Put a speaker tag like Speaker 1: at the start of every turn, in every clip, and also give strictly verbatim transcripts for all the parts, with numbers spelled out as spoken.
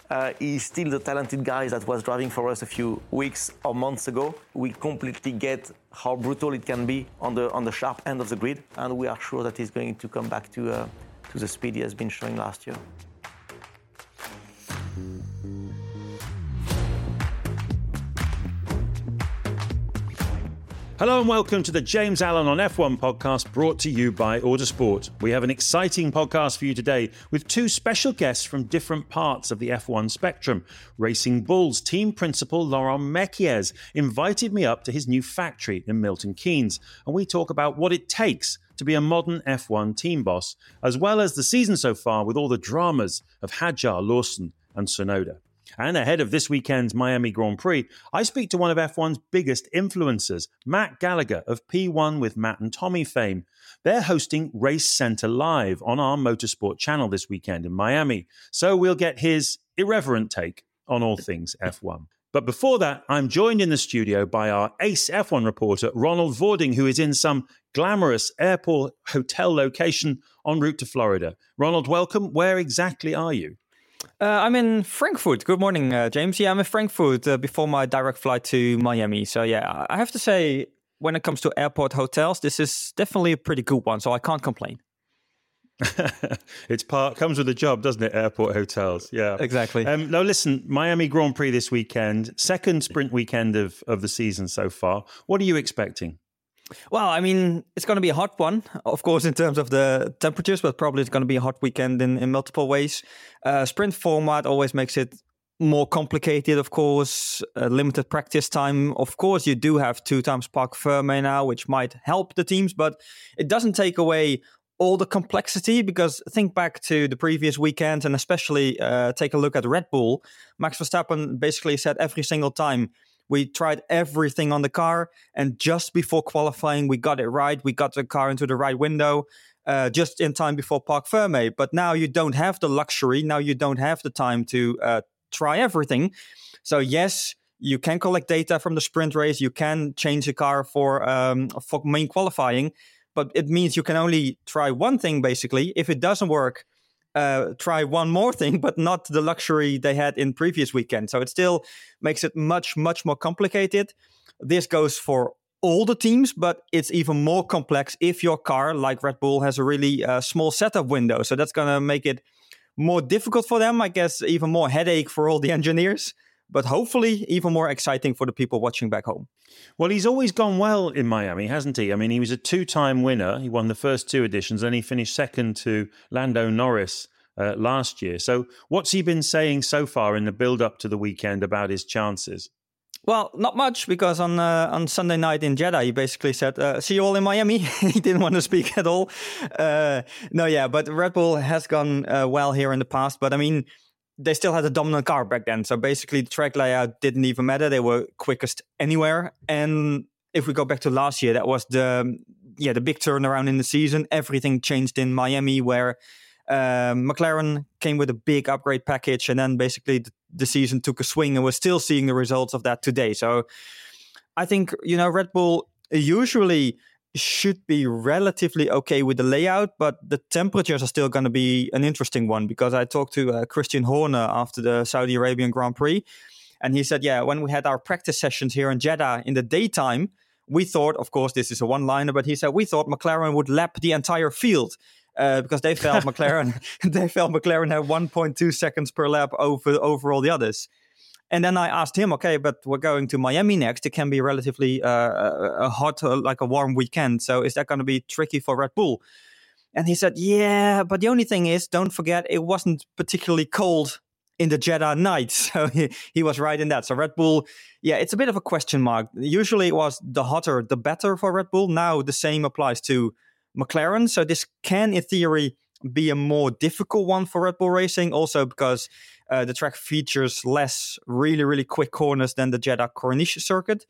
Speaker 1: Uh, he's still the talented guy that was driving for us a few weeks or months ago. We completely get how brutal it can be on the on the sharp end of the grid, and we are sure that he's going to come back to uh, to the speed he has been showing last year.
Speaker 2: Hello and welcome to the James Allen on F one podcast, brought to you by Autosport. We have an exciting podcast for you today with two special guests from different parts of the F one spectrum. Racing Bull's team principal Laurent Mekies invited me up to his new factory in Milton Keynes, and we talk about what it takes to be a modern F one team boss, as well as the season so far with all the dramas of Hadjar, Lawson and Tsunoda. And ahead of this weekend's Miami Grand Prix, I speak to one of F one's biggest influencers, Matt Gallagher of P one with Matt and Tommy fame. They're hosting Race Center Live on our Motorsport channel this weekend in Miami. So we'll get his irreverent take on all things F one. But before that, I'm joined in the studio by our ace F one reporter, Ronald Vording, who is in some glamorous airport hotel location en route to Florida. Ronald, welcome. Where exactly are you?
Speaker 3: Uh, I'm in Frankfurt. Good morning, uh, James. Yeah, I'm in Frankfurt uh, before my direct flight to Miami. So yeah, I have to say, when it comes to airport hotels, this is definitely a pretty good one. So I can't complain.
Speaker 2: It's part comes with the job, doesn't it? Airport hotels. Yeah,
Speaker 3: exactly.
Speaker 2: Um, now listen, Miami Grand Prix this weekend, second sprint weekend of, of the season so far. What are you expecting?
Speaker 3: Well, I mean, it's going to be a hot one, of course, in terms of the temperatures, but probably it's going to be a hot weekend in, in multiple ways. Uh, sprint format always makes it more complicated, of course. Uh, limited practice time. Of course, you do have two times Parc Fermé now, which might help the teams, but it doesn't take away all the complexity, because think back to the previous weekend and especially uh, take a look at Red Bull. Max Verstappen basically said every single time, we tried everything on the car, and just before qualifying, we got it right. We got the car into the right window uh, just in time before Parc Fermé. But now you don't have the luxury. Now you don't have the time to uh, try everything. So yes, you can collect data from the sprint race. You can change the car for um, for main qualifying, but it means you can only try one thing, basically. If it doesn't work, Uh, try one more thing, but not the luxury they had in previous weekend. So it still makes it much, much more complicated. This goes for all the teams, but it's even more complex if your car, like Red Bull, has a really uh, small setup window. So that's going to make it more difficult for them, I guess, even more headache for all the engineers, but hopefully even more exciting for the people watching back home.
Speaker 2: Well, he's always gone well in Miami, hasn't he? I mean, he was a two-time winner. He won the first two editions, and he finished second to Lando Norris uh, last year. So what's he been saying so far in the build-up to the weekend about his chances?
Speaker 3: Well, not much, because on uh, on Sunday night in Jeddah, he basically said, uh, see you all in Miami. He didn't want to speak at all. Uh, no, yeah, but Red Bull has gone uh, well here in the past. But I mean, they still had a dominant car back then. So basically the track layout didn't even matter. They were quickest anywhere. And if we go back to last year, that was the yeah the big turnaround in the season. Everything changed in Miami, where uh, McLaren came with a big upgrade package. And then basically the, the season took a swing, and we're still seeing the results of that today. So I think, you know, Red Bull usually should be relatively okay with the layout, but the temperatures are still going to be an interesting one, because I talked to uh, Christian Horner after the Saudi Arabian Grand Prix, and he said, yeah, when we had our practice sessions here in Jeddah in the daytime, we thought, of course, this is a one-liner, but he said, we thought McLaren would lap the entire field uh, because they felt McLaren they felt McLaren had one point two seconds per lap over, over all the others. And then I asked him, okay, but we're going to Miami next. It can be relatively uh, a hot, uh, like a warm weekend. So is that going to be tricky for Red Bull? And he said, yeah, but the only thing is, don't forget, it wasn't particularly cold in the Jeddah night. So he, he was right in that. So Red Bull, yeah, it's a bit of a question mark. Usually it was the hotter, the better for Red Bull. Now the same applies to McLaren. So this can, in theory, be a more difficult one for Red Bull Racing, also because uh, the track features less really, really quick corners than the Jeddah Corniche circuit.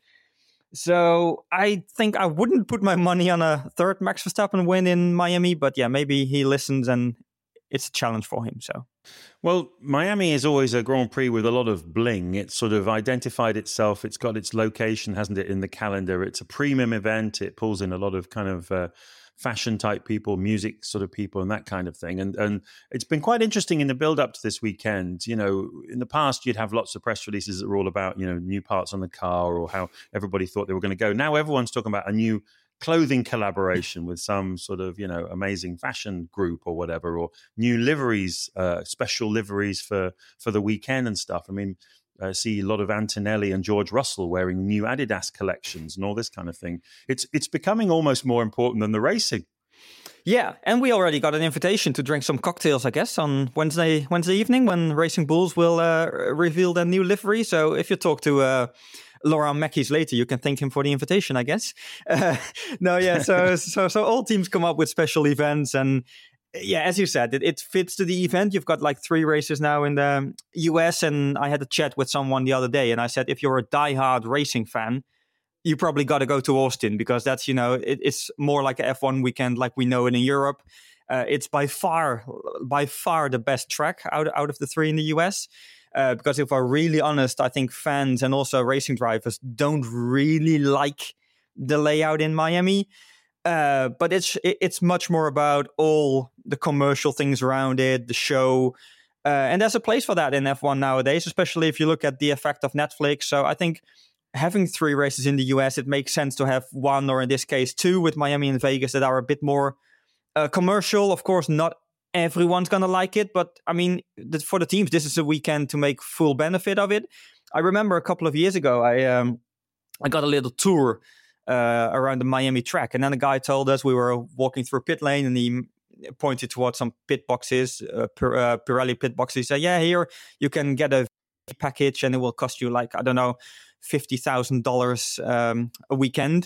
Speaker 3: So I think I wouldn't put my money on a third Max Verstappen win in Miami, but yeah, maybe he listens and it's a challenge for him. So,
Speaker 2: well, Miami is always a Grand Prix with a lot of bling. It's sort of identified itself. It's got its location, hasn't it, in the calendar. It's a premium event. It pulls in a lot of kind of uh, fashion type people, music sort of people, and that kind of thing. And and it's been quite interesting in the build up to this weekend. You know, in the past you'd have lots of press releases that were all about, you know, new parts on the car or how everybody thought they were going to go. Now everyone's talking about a new clothing collaboration with some sort of, you know, amazing fashion group or whatever, or new liveries, uh, special liveries for for the weekend and stuff. I mean, I see a lot of Antonelli and George Russell wearing new Adidas collections and all this kind of thing. It's it's becoming almost more important than the racing.
Speaker 3: Yeah, and we already got an invitation to drink some cocktails, I guess, on Wednesday Wednesday evening when Racing Bulls will uh, reveal their new livery. So if you talk to uh, Laurent Mekies later, you can thank him for the invitation, I guess. Uh, no, yeah, so so so all teams come up with special events, and yeah, as you said, it, it fits to the event. You've got like three races now in the U S, and I had a chat with someone the other day, and I said, if you're a diehard racing fan, you probably got to go to Austin because that's, you know, it, it's more like a F one weekend like we know it in Europe. Uh, it's by far, by far the best track out, out of the three in the U S. Uh, because if we're really honest, I think fans and also racing drivers don't really like the layout in Miami. Uh, but it's it, it's much more about all the commercial things around it, the show. Uh, and there's a place for that in F one nowadays, especially if you look at the effect of Netflix. So I think having three races in the U S, it makes sense to have one, or in this case, two with Miami and Vegas that are a bit more uh, commercial. Of course, not everyone's going to like it, but I mean, for the teams, this is a weekend to make full benefit of it. I remember a couple of years ago, I um, I got a little tour uh, around the Miami track, and then a guy told us, we were walking through pit lane, and he pointed towards some pit boxes, uh, Pir- uh, Pirelli pit boxes. He said, yeah, here you can get a package and it will cost you like, I don't know, fifty thousand dollars um, a weekend.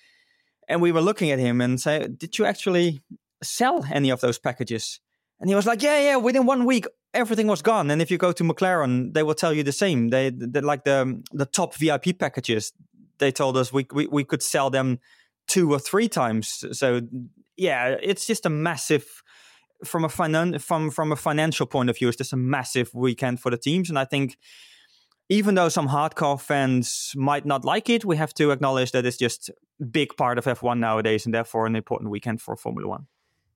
Speaker 3: And we were looking at him and say, did you actually sell any of those packages? And he was like, yeah, yeah, within one week, everything was gone. And if you go to McLaren, they will tell you the same. They, they like the the top V I P packages. They told us we, we we could sell them two or three times. So yeah, it's just a massive, from a finan- from from a financial point of view, it's just a massive weekend for the teams. And I think even though some hardcore fans might not like it, we have to acknowledge that it's just a big part of F one nowadays, and therefore an important weekend for Formula One.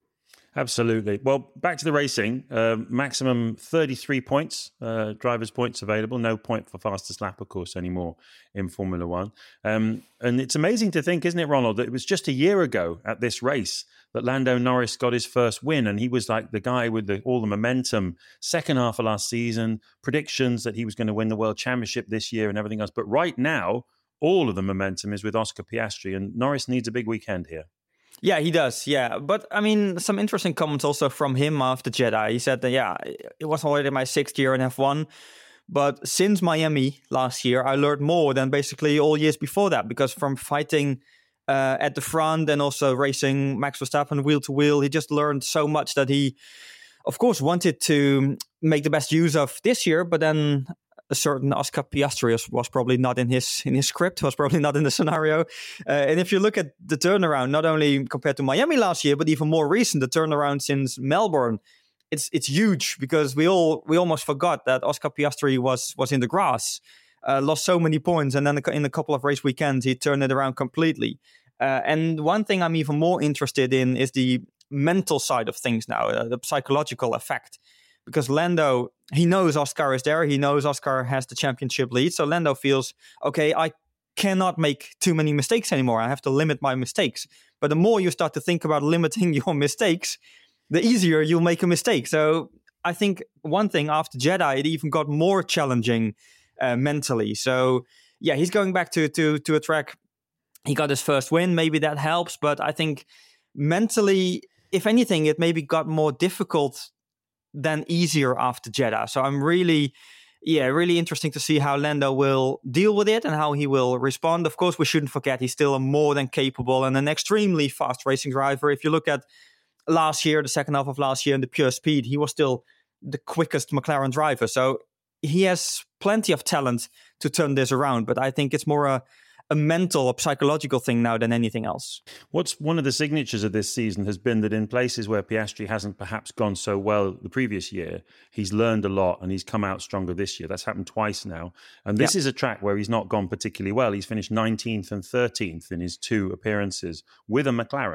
Speaker 2: Absolutely. Well, back to the racing. Uh, maximum thirty-three points, uh, drivers' points available. No point for fastest lap, of course, anymore in Formula One. Um, and it's amazing to think, isn't it, Ronald, that it was just a year ago at this race that Lando Norris got his first win. And he was like the guy with the, all the momentum. Second half of last season, predictions that he was going to win the World Championship this year and everything else. But right now, all of the momentum is with Oscar Piastri, and Norris needs a big weekend here.
Speaker 3: Yeah, he does. Yeah. But I mean, some interesting comments also from him after Jeddah. He said that, yeah, it was already my sixth year in F one. But since Miami last year, I learned more than basically all years before that, because from fighting uh, at the front and also racing Max Verstappen wheel to wheel, he just learned so much that he, of course, wanted to make the best use of this year. But then a certain Oscar Piastri was, was probably not in his in his script, was probably not in the scenario. Uh, and if you look at the turnaround, not only compared to Miami last year, but even more recent, the turnaround since Melbourne, it's it's huge, because we all we almost forgot that Oscar Piastri was was in the grass, uh, lost so many points, and then in a couple of race weekends he turned it around completely. Uh, and one thing I'm even more interested in is the mental side of things now, uh, the psychological effect. Because Lando, he knows Oscar is there. He knows Oscar has the championship lead. So Lando feels, okay, I cannot make too many mistakes anymore. I have to limit my mistakes. But the more you start to think about limiting your mistakes, the easier you'll make a mistake. So I think one thing after Jeddah, it even got more challenging uh, mentally. So yeah, he's going back to, to, to a track. He got his first win. Maybe that helps. But I think mentally, if anything, it maybe got more difficult than easier after Jeddah. So I'm really, yeah, really interesting to see how Lando will deal with it and how he will respond. Of course, we shouldn't forget he's still a more than capable and an extremely fast racing driver. If you look at last year, the second half of last year in the pure speed, he was still the quickest McLaren driver. So he has plenty of talent to turn this around. But I think it's more a a mental or psychological thing now than anything else.
Speaker 2: What's one of the signatures of this season has been that in places where Piastri hasn't perhaps gone so well the previous year, he's learned a lot and he's come out stronger this year. That's happened twice now. And this yep. is a track where he's not gone particularly well. He's finished nineteenth and thirteenth in his two appearances with a McLaren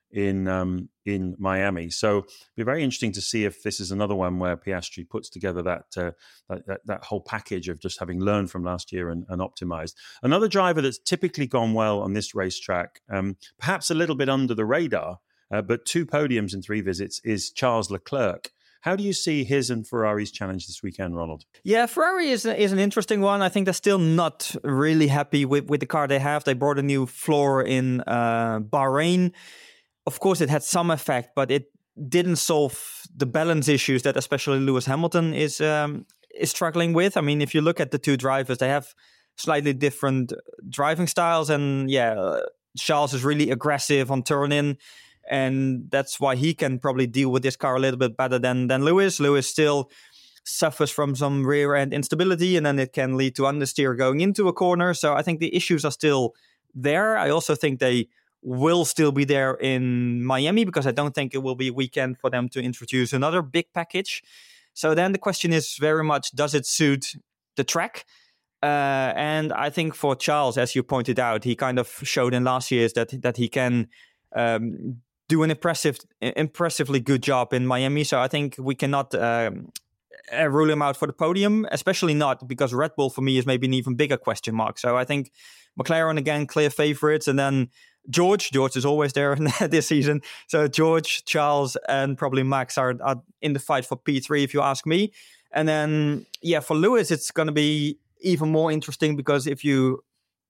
Speaker 2: in um, in Miami. So it'll be very interesting to see if this is another one where Piastri puts together that uh, that, that that whole package of just having learned from last year and, and optimized. Another driver that's typically gone well on this racetrack, um, perhaps a little bit under the radar, uh, but two podiums in three visits, is Charles Leclerc. How do you see his and Ferrari's challenge this weekend, Ronald?
Speaker 3: Yeah, Ferrari is is an interesting one. I think they're still not really happy with, with the car they have. They brought a new floor in uh, Bahrain. Of course, it had some effect, but it didn't solve the balance issues that especially Lewis Hamilton is um, is struggling with. I mean, if you look at the two drivers, they have slightly different driving styles. And yeah, uh, Charles is really aggressive on turn-in. And that's why he can probably deal with this car a little bit better than, than Lewis. Lewis still suffers from some rear end instability, and then it can lead to understeer going into a corner. So I think the issues are still there. I also think they will still be there in Miami, because I don't think it will be a weekend for them to introduce another big package. So then the question is very much, does it suit the track? Uh, and I think for Charles, as you pointed out, he kind of showed in last year's that that he can um, do an impressive, impressively good job in Miami. So I think we cannot um, rule him out for the podium, especially not because Red Bull for me is maybe an even bigger question mark. So I think McLaren, again, clear favorites. And then George, George is always there this season. So George, Charles, and probably Max are, are in the fight for P three, if you ask me. And then, yeah, for Lewis, it's going to be even more interesting, because if you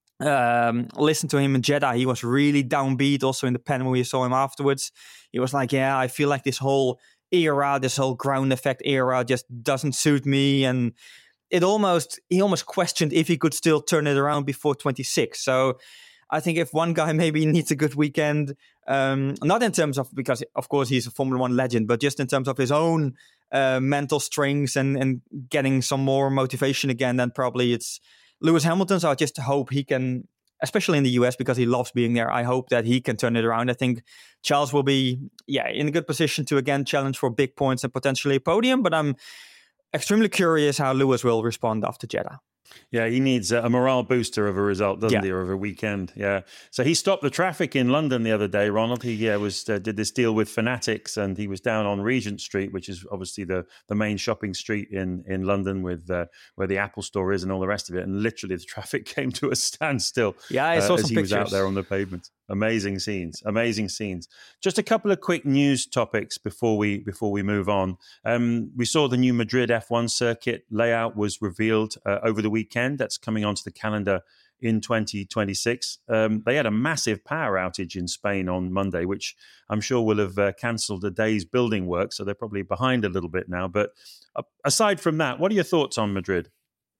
Speaker 3: um, listen to him in Jeddah, he was really downbeat. Also in the panel, we saw him afterwards. He was like, yeah, I feel like this whole era, this whole ground effect era just doesn't suit me. And it almost, he almost questioned if he could still turn it around before twenty-six. So I think if one guy maybe needs a good weekend, um, not in terms of, because of course he's a Formula One legend, but just in terms of his own uh, mental strengths and, and getting some more motivation again, then probably it's Lewis Hamilton. So I just hope he can, especially in the U S, because he loves being there, I hope that he can turn it around. I think Charles will be, yeah, in a good position to again challenge for big points and potentially a podium, but I'm extremely curious how Lewis will respond after Jeddah.
Speaker 2: Yeah, he needs a morale booster of a result, doesn't yeah. he, or of a weekend? Yeah. So he stopped the traffic in London the other day, Ronald. He yeah, was uh, did this deal with Fanatics, and he was down on Regent Street, which is obviously the, the main shopping street in, in London, with uh, where the Apple Store is and all the rest of it. And literally the traffic came to a standstill
Speaker 3: yeah, I saw
Speaker 2: uh,
Speaker 3: some
Speaker 2: as he
Speaker 3: pictures.
Speaker 2: was out there on the pavement. Amazing scenes, amazing scenes. Just a couple of quick news topics before we before we move on. Um, we saw the new Madrid F one circuit layout was revealed uh, over the weekend. That's coming onto the calendar in twenty twenty-six. Um, they had a massive power outage in Spain on Monday, which I'm sure will have uh, cancelled a day's building work. So they're probably behind a little bit now. But uh, aside from that, what are your thoughts on Madrid?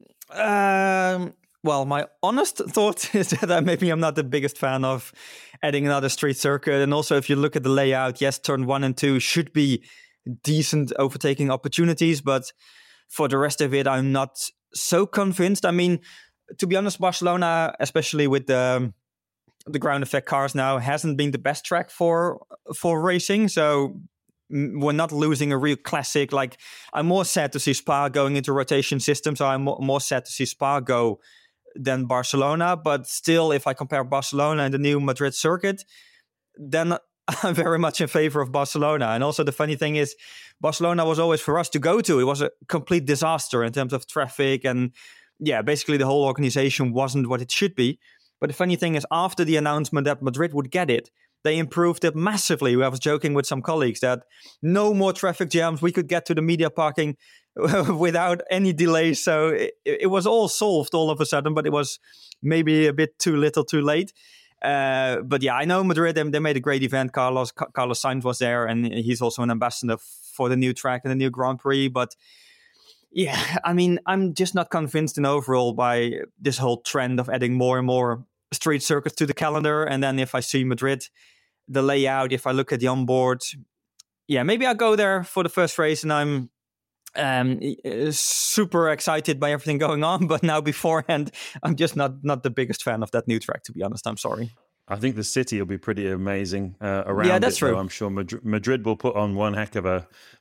Speaker 3: Um. Well, my honest thought is that maybe I'm not the biggest fan of adding another street circuit. And also, if you look at the layout, yes, turn one and two should be decent overtaking opportunities. But for the rest of it, I'm not so convinced. I mean, to be honest, Barcelona, especially with the, the ground effect cars now, hasn't been the best track for for racing. So we're not losing a real classic. Like, I'm more sad to see Spa going into rotation system. So I'm more, more sad to see Spa go than Barcelona. But still, if I compare Barcelona and the new Madrid circuit, then I'm very much in favor of Barcelona. And also the funny thing is, Barcelona was always for us to go to. It was a complete disaster in terms of traffic. And yeah, basically the whole organization wasn't what it should be. But the funny thing is, after the announcement that Madrid would get it, they improved it massively. I was joking with some colleagues that no more traffic jams. We could get to the media parking without any delays. So it, it was all solved all of a sudden, but it was maybe a bit too little too late. Uh, but yeah, I know Madrid, they, they made a great event. Carlos Carlos Sainz was there, and he's also an ambassador for the new track and the new Grand Prix. But yeah, I mean, I'm just not convinced in overall by this whole trend of adding more and more street circuits to the calendar. And then if I see Madrid, the layout, if I look at the onboard, yeah, maybe I'll go there for the first race, and I'm um, super excited by everything going on. But now beforehand, I'm just not not the biggest fan of that new track, to be honest. I'm sorry.
Speaker 2: I think the city will be pretty amazing uh, around
Speaker 3: yeah, that's
Speaker 2: it,
Speaker 3: true.
Speaker 2: though. I'm sure Madrid, Madrid will put on one heck of a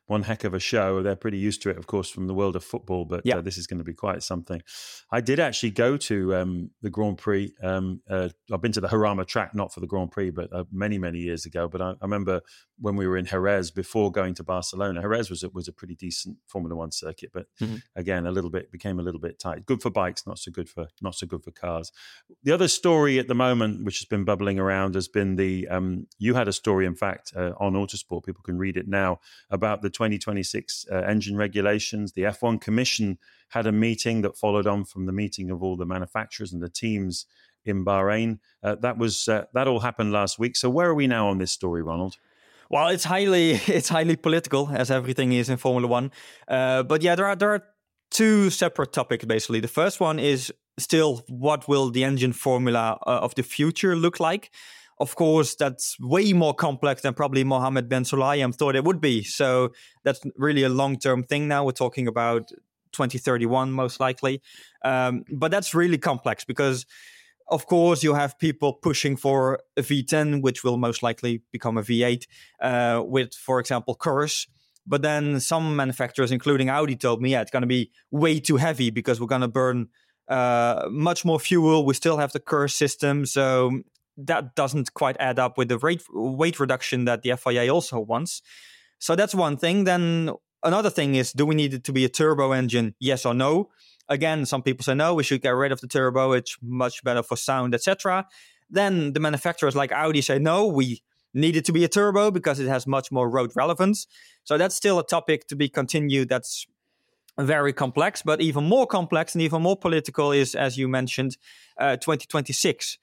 Speaker 2: one heck of a show. They're pretty used to it, of course, from the world of football, but
Speaker 3: yeah.
Speaker 2: uh, this is going to be quite something. I did actually go to um, the Grand Prix. Um, uh, I've been to the Jarama track, not for the Grand Prix, but uh, many, many years ago. But I, I remember when we were in Jerez before going to Barcelona. Jerez was a, was a pretty decent Formula One circuit, but mm-hmm. again, a little bit became a little bit tight. Good for bikes, not so good for not so good for cars. The other story at the moment, which has been bubbling around, has been the um, you had a story, in fact, uh, on Autosport. People can read it now about the twenty twenty-six uh, engine regulations. The F one Commission had a meeting that followed on from the meeting of all the manufacturers and the teams in Bahrain. Uh, that was uh, that all happened last week. So where are we now on this story, Ronald?
Speaker 3: Well, it's highly it's highly political, as everything is in Formula One. Uh, but yeah, there are there are two separate topics basically. The first one is still what will the engine formula uh, of the future look like. Of course, that's way more complex than probably Mohammed Ben Sulayem thought it would be. So that's really a long-term thing now. We're talking about twenty thirty-one, most likely. Um, but that's really complex because, of course, you have people pushing for a V ten, which will most likely become a V eight, uh, with, for example, C U R S. But then some manufacturers, including Audi, told me, yeah, it's going to be way too heavy because we're going to burn uh, much more fuel. We still have the C U R S system. So that doesn't quite add up with the rate, weight reduction that the F I A also wants. So that's one thing. Then another thing is, do we need it to be a turbo engine? Yes or no? Again, some people say, no, we should get rid of the turbo. It's much better for sound, et cetera. Then the manufacturers like Audi say, no, we need it to be a turbo because it has much more road relevance. So that's still a topic to be continued. That's very complex, but even more complex and even more political is, as you mentioned, uh, twenty twenty-six.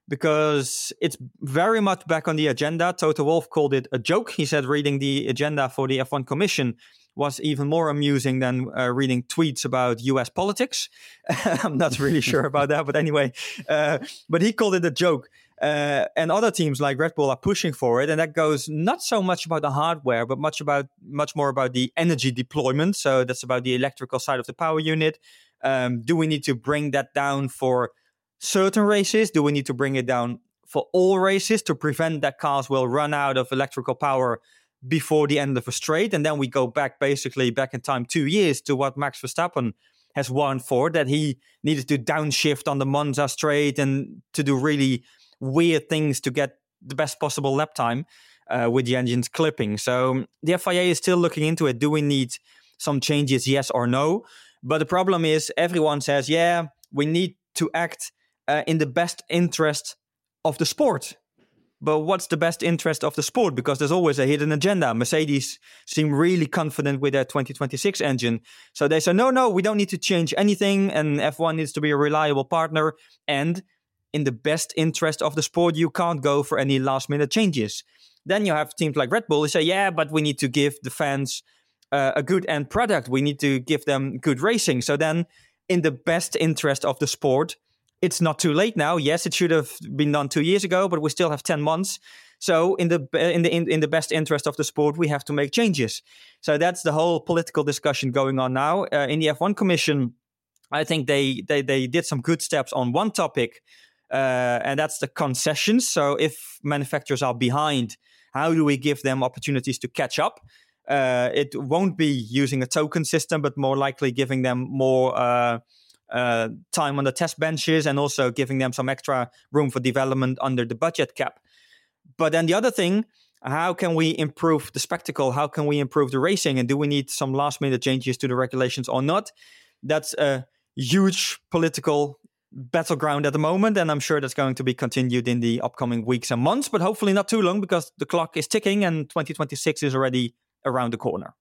Speaker 3: Because it's very much back on the agenda. Toto Wolff called it a joke. He said reading the agenda for the F one Commission was even more amusing than uh, reading tweets about U S politics. I'm not really sure about that, but anyway. Uh, but he called it a joke. Uh, and other teams like Red Bull are pushing for it. And that goes not so much about the hardware, but much about much more about the energy deployment. So that's about the electrical side of the power unit. Um, do we need to bring that down for certain races? Do we need to bring it down for all races to prevent that cars will run out of electrical power before the end of a straight? And then we go back basically back in time two years to what Max Verstappen has warned for, that he needed to downshift on the Monza straight and to do really weird things to get the best possible lap time uh, with the engines clipping. So the F I A is still looking into it. Do we need some changes, yes or no? But the problem is everyone says, yeah, we need to act Uh, in the best interest of the sport. But what's the best interest of the sport? Because there's always a hidden agenda. Mercedes seem really confident with their twenty twenty-six engine. So they say, no, no, we don't need to change anything. And F one needs to be a reliable partner. And in the best interest of the sport, you can't go for any last minute changes. Then you have teams like Red Bull who say, yeah, but we need to give the fans uh, a good end product. We need to give them good racing. So then in the best interest of the sport, it's not too late now. Yes, it should have been done two years ago, but we still have ten months. So in the in the in, in the best interest of the sport, we have to make changes. So that's the whole political discussion going on now. Uh, in the F one Commission, I think they, they, they did some good steps on one topic, uh, and that's the concessions. So if manufacturers are behind, how do we give them opportunities to catch up? Uh, it won't be using a token system, but more likely giving them more Uh, Uh, time on the test benches and also giving them some extra room for development under the budget cap. But then the other thing, how can we improve the spectacle? How can we improve the racing? And do we need some last minute changes to the regulations or not? That's a huge political battleground at the moment. And I'm sure that's going to be continued in the upcoming weeks and months, but hopefully not too long because the clock is ticking and twenty twenty-six is already around the corner.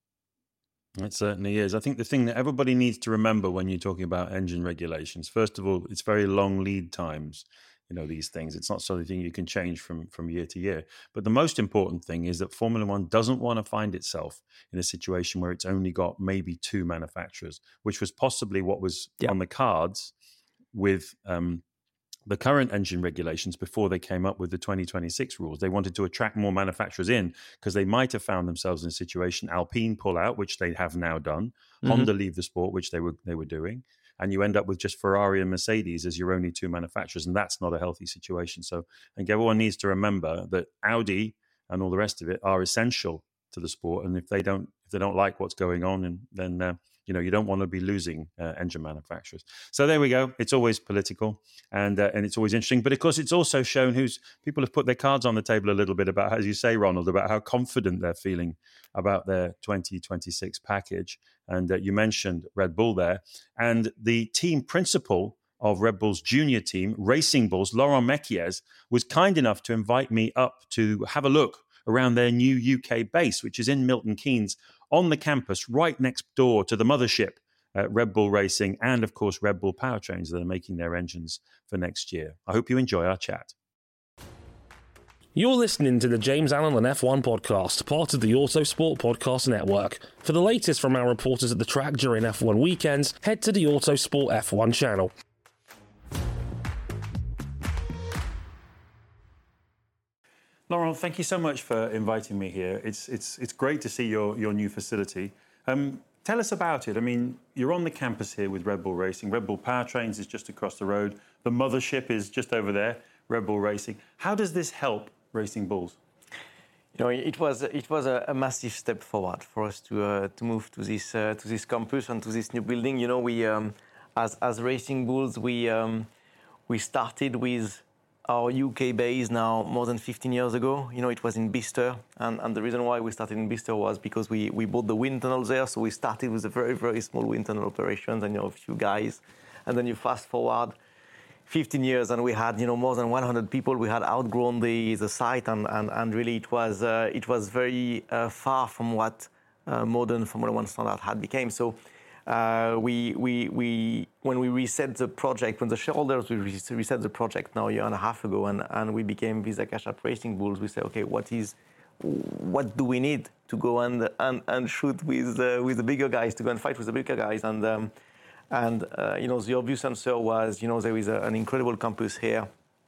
Speaker 2: It certainly is. I think the thing that everybody needs to remember when you're talking about engine regulations, first of all, it's very long lead times, you know, these things. It's not something you can change from, from year to year. But the most important thing is that Formula One doesn't want to find itself in a situation where it's only got maybe two manufacturers, which was possibly what was yeah. on the cards with um, the current engine regulations before they came up with the twenty twenty-six rules. They wanted to attract more manufacturers in because they might have found themselves in a situation, Alpine pull out, which they have now done, mm-hmm. Honda leave the sport, which they were they were doing, and you end up with just Ferrari and Mercedes as your only two manufacturers, and that's not a healthy situation. So I think everyone needs to remember that Audi and all the rest of it are essential to the sport. And if they don't if they don't like what's going on, and then uh, you know you don't want to be losing uh, engine manufacturers. So there we go. It's always political, and uh, and it's always interesting. But of course, it's also shown who's people have put their cards on the table a little bit about, as you say, Ronald, about how confident they're feeling about their twenty twenty-six package. And uh, you mentioned Red Bull there, and the team principal of Red Bull's junior team, Racing Bulls, Laurent Mekies, was kind enough to invite me up to have a look around their new U K base, which is in Milton Keynes, on the campus, right next door to the mothership, uh, Red Bull Racing, and of course Red Bull powertrains that are making their engines for next year. I hope you enjoy our chat.
Speaker 4: You're listening to the James Allen on F one podcast, part of the Autosport Podcast Network. For the latest from our reporters at the track during F one weekends, head to the Autosport F one channel.
Speaker 2: Laurent, thank you so much for inviting me here. It's it's it's great to see your your new facility. Um, tell us about it. I mean, you're on the campus here with Red Bull Racing. Red Bull Powertrains is just across the road. The mothership is just over there, Red Bull Racing. How does this help Racing Bulls?
Speaker 1: You know, it was it was a, a massive step forward for us to uh, to move to this uh, to this campus and to this new building. You know, we um, as as Racing Bulls we um, we started with our U K base now more than fifteen years ago. You know, it was in Bicester, and, and the reason why we started in Bicester was because we, we bought the wind tunnel there. So we started with a very very small wind tunnel operations, and you know a few guys, and then you fast forward fifteen years, and we had you know more than one hundred people. We had outgrown the, the site, and, and, and really it was uh, it was very uh, far from what uh, modern Formula One standard had become. So uh, we we we when we reset the project, when the shareholders we reset the project now a year and a half ago, and, and we became Visa Cash App Racing Bulls, we said, okay, what is what do we need to go and and, and shoot with uh, with the bigger guys, to go and fight with the bigger guys, and. Um, And, uh, you know, the obvious answer was, you know, there is a, an incredible campus here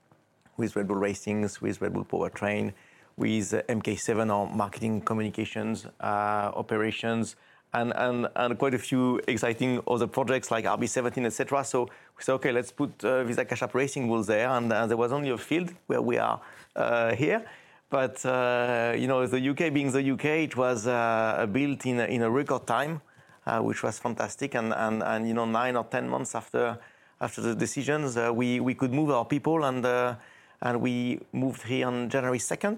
Speaker 1: with Red Bull Racing, with Red Bull Powertrain, with uh, M K seven, our marketing communications uh, operations, and, and, and quite a few exciting other projects like R B seventeen, et cetera. So we said, okay, let's put uh, Visa Cash App Racing Bulls there. And uh, there was only a field where we are uh, here. But, uh, you know, the U K being the U K, it was uh, built in a, in a record time. Uh, which was fantastic, and, and, and you know nine or ten months after after the decisions, uh, we we could move our people, and uh, and we moved here on January second,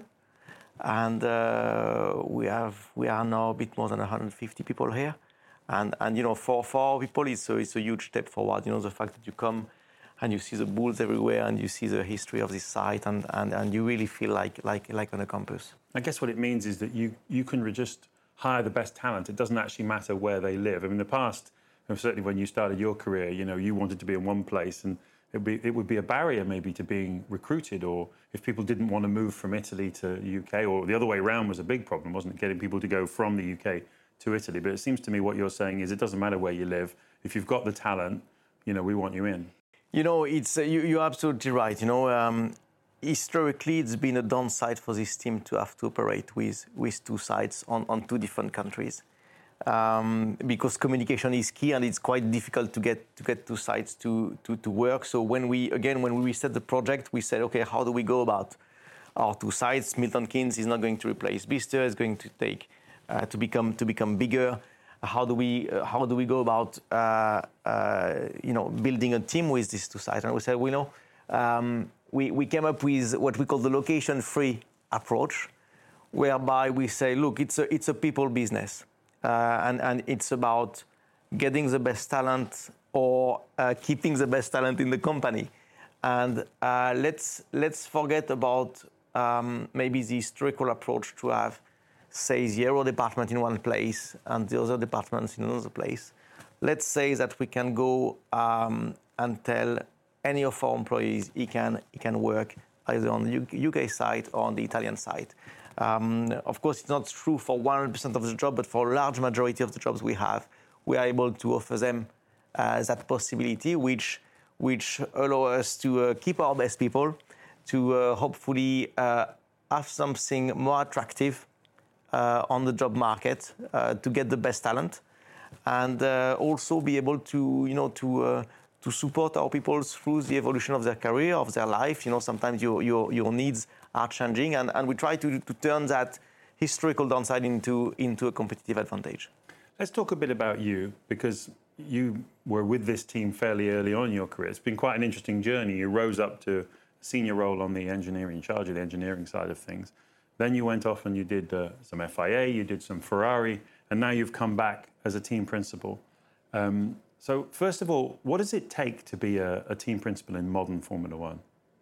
Speaker 1: and uh, we have we are now a bit more than one hundred fifty people here, and and you know for for our people it's a, it's a huge step forward. You know, the fact that you come and you see the bulls everywhere, and you see the history of this site, and and, and you really feel like like like on a campus.
Speaker 2: I guess what it means is that you you can just hire the best talent. It doesn't actually matter where they live. I mean, in the past, and certainly when you started your career, you know, you wanted to be in one place, and it would be, it would be a barrier maybe to being recruited, or if people didn't want to move from Italy to the U K, or the other way around was a big problem, wasn't it? Getting people to go from the U K to Italy. But it seems to me what you're saying is it doesn't matter where you live. If you've got the talent, you know, we want you in.
Speaker 1: You know, it's uh, you, you're absolutely right. You know, um, historically, it's been a downside for this team to have to operate with, with two sites on, on two different countries, um, because communication is key, and it's quite difficult to get to get two sites to, to, to work. So when we again when we reset the project, we said, okay, how do we go about our two sites? Milton Keynes is not going to replace Bicester; it's going to take uh, to become to become bigger. How do we uh, how do we go about uh, uh, you know building a team with these two sites? And we said, we know. Um, We, we came up with what we call the location-free approach, whereby we say, look, it's a, it's a people business, uh, and, and it's about getting the best talent or uh, keeping the best talent in the company. And uh, let's, let's forget about um, maybe the historical approach to have, say, the aero department in one place and the other departments in another place. Let's say that we can go um, and tell any of our employees, he can he can work either on the U K side or on the Italian side. Um, of course, it's not true for one hundred percent of the job, but for a large majority of the jobs we have, we are able to offer them uh, that possibility, which which allow us to uh, keep our best people, to uh, hopefully uh, have something more attractive uh, on the job market, uh, to get the best talent, and uh, also be able to you know to uh, to support our people through the evolution of their career, of their life. You know, sometimes your your, your needs are changing, and, and we try to, to turn that historical downside into, into a competitive advantage.
Speaker 2: Let's talk a bit about you, because you were with this team fairly early on in your career. It's been quite an interesting journey. You rose up to a senior role on the engineering, in charge of the engineering side of things. Then you went off and you did uh, some F I A, you did some Ferrari, and now you've come back as a team principal. Um, so first of all, what does it take to be a, a team principal in modern Formula One?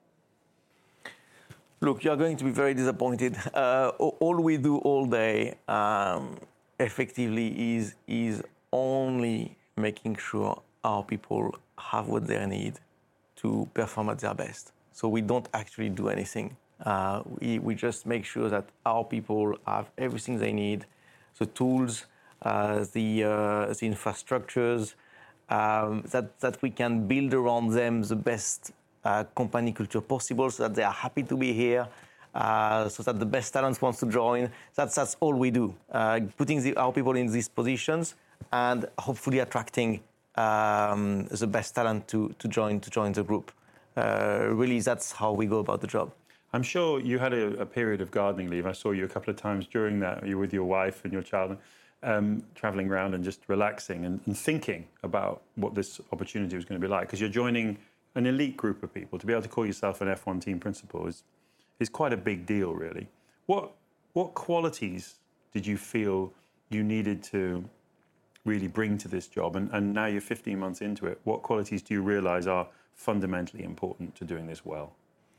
Speaker 1: Look, you're going to be very disappointed. Uh, all we do all day um, effectively is, is only making sure our people have what they need to perform at their best. So we don't actually do anything. Uh, we, we just make sure that our people have everything they need, the tools, uh, the, uh, the infrastructures, um, that, that we can build around them the best uh, company culture possible so that they are happy to be here, uh, so that the best talents want to join. That's, that's all we do, uh, putting the, our people in these positions and hopefully attracting um, the best talent to, to, join, to join the group. Uh, really, that's how we go about the job.
Speaker 2: I'm sure you had a, a period of gardening leave. I saw you a couple of times during that. You were with your wife and your child, um, traveling around and just relaxing and, and thinking about what this opportunity was going to be like. Because you're joining an elite group of people. To be able to call yourself an F one team principal is is quite a big deal, really. What what qualities did you feel you needed to really bring to this job? And, and now you're fifteen months into it. What qualities do you realise are fundamentally important to doing this well?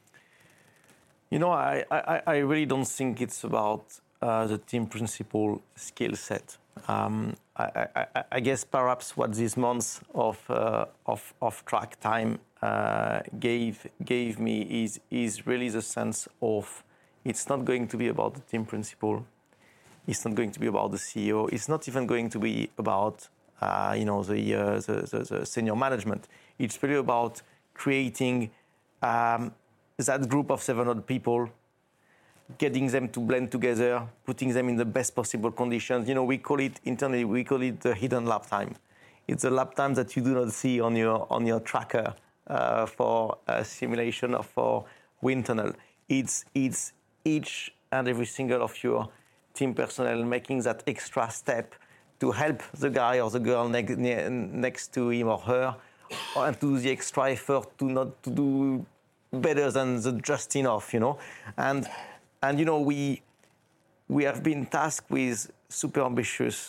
Speaker 1: You know, I, I, I really don't think it's about uh, the team principal skill set. Um, I, I, I guess perhaps what these months of uh, of, of track time uh, gave gave me is is really the sense of it's not going to be about the team principal. It's not going to be about the C E O. It's not even going to be about uh, you know the, uh, the, the the senior management. It's really about creating. Um, that group of seven hundred people, getting them to blend together, putting them in the best possible conditions. You know, we call it internally, we call it the hidden lap time. It's a lap time that you do not see on your on your tracker uh, for a simulation or for wind tunnel. It's it's each and every single of your team personnel making that extra step to help the guy or the girl ne- ne- next to him or her, and to do the extra effort to not to do better than the just enough, you know, and and you know we we have been tasked with super ambitious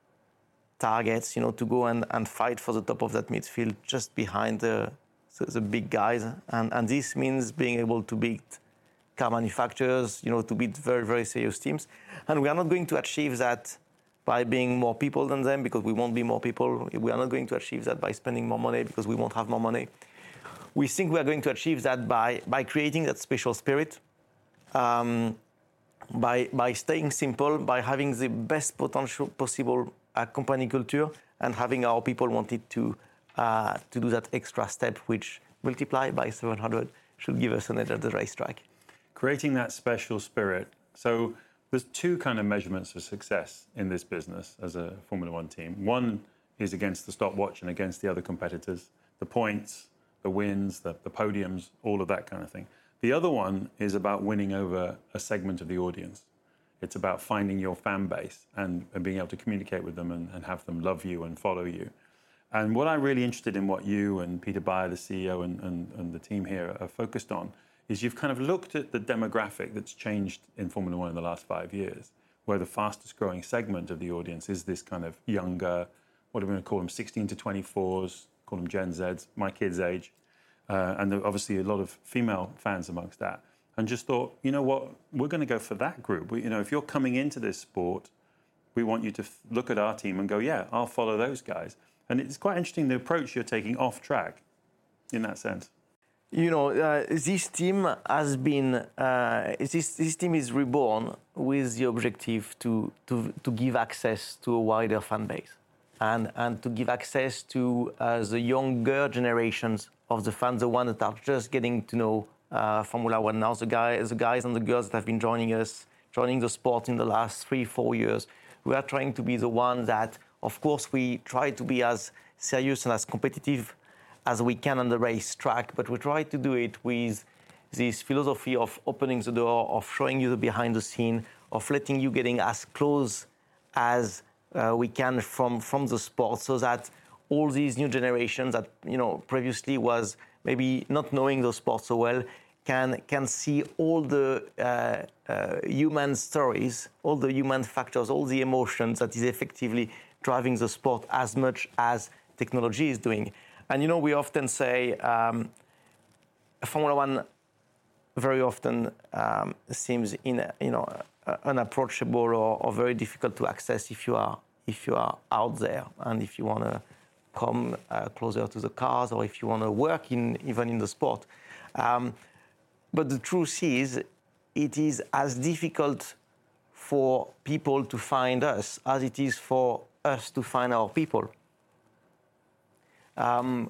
Speaker 1: targets, you know, to go and, and fight for the top of that midfield, just behind the the, the big guys, and and this means being able to beat car manufacturers, you know, to beat very very serious teams, and we are not going to achieve that by being more people than them, because we won't be more people. We are not going to achieve that by spending more money, because we won't have more money. We think we are going to achieve that by, by creating that special spirit, um, by, by staying simple, by having the best potential possible uh, company culture, and having our people wanted to uh, to do that extra step, which multiplied by seven hundred should give us an edge at the racetrack.
Speaker 2: Creating that special spirit. So there's two kind of measurements of success in this business as a Formula One team. One is against the stopwatch and against the other competitors, the points, the wins, the, the podiums, all of that kind of thing. The other one is about winning over a segment of the audience. It's about finding your fan base and, and being able to communicate with them and, and have them love you and follow you. And what I'm really interested in, what you and Peter Beyer, the C E O, and, and, and the team here are focused on, is you've kind of looked at the demographic that's changed in Formula One in the last five years, where the fastest growing segment of the audience is this kind of younger, what are we going to call them, sixteen to twenty-fours, call them Gen Zs, my kids' age, uh, and there are obviously a lot of female fans amongst that. And just thought, you know what, we're going to go for that group. We, you know, if you're coming into this sport, we want you to f- look at our team and go, yeah, I'll follow those guys. And it's quite interesting the approach you're taking off track in that sense.
Speaker 1: You know, uh, this team has been, uh, this, this team is reborn with the objective to, to, to give access to a wider fan base. And, and to give access to uh, the younger generations of the fans, the ones that are just getting to know uh, Formula One now, the, guy, the guys and the girls that have been joining us, joining the sport in the last three, four years. We are trying to be the one that, of course, we try to be as serious and as competitive as we can on the racetrack, but we try to do it with this philosophy of opening the door, of showing you the behind the scene, of letting you getting as close as uh, we can from, from the sport, so that all these new generations that, you know, previously was maybe not knowing those sports so well, can can see all the uh, uh, human stories, all the human factors, all the emotions that is effectively driving the sport as much as technology is doing. And, you know, we often say um, Formula One very often um, seems in, you know, uh, unapproachable or, or very difficult to access if you are if you are out there and if you want to come uh, closer to the cars or if you want to work in even in the sport. Um, but the truth is, it is as difficult for people to find us as it is for us to find our people. Um,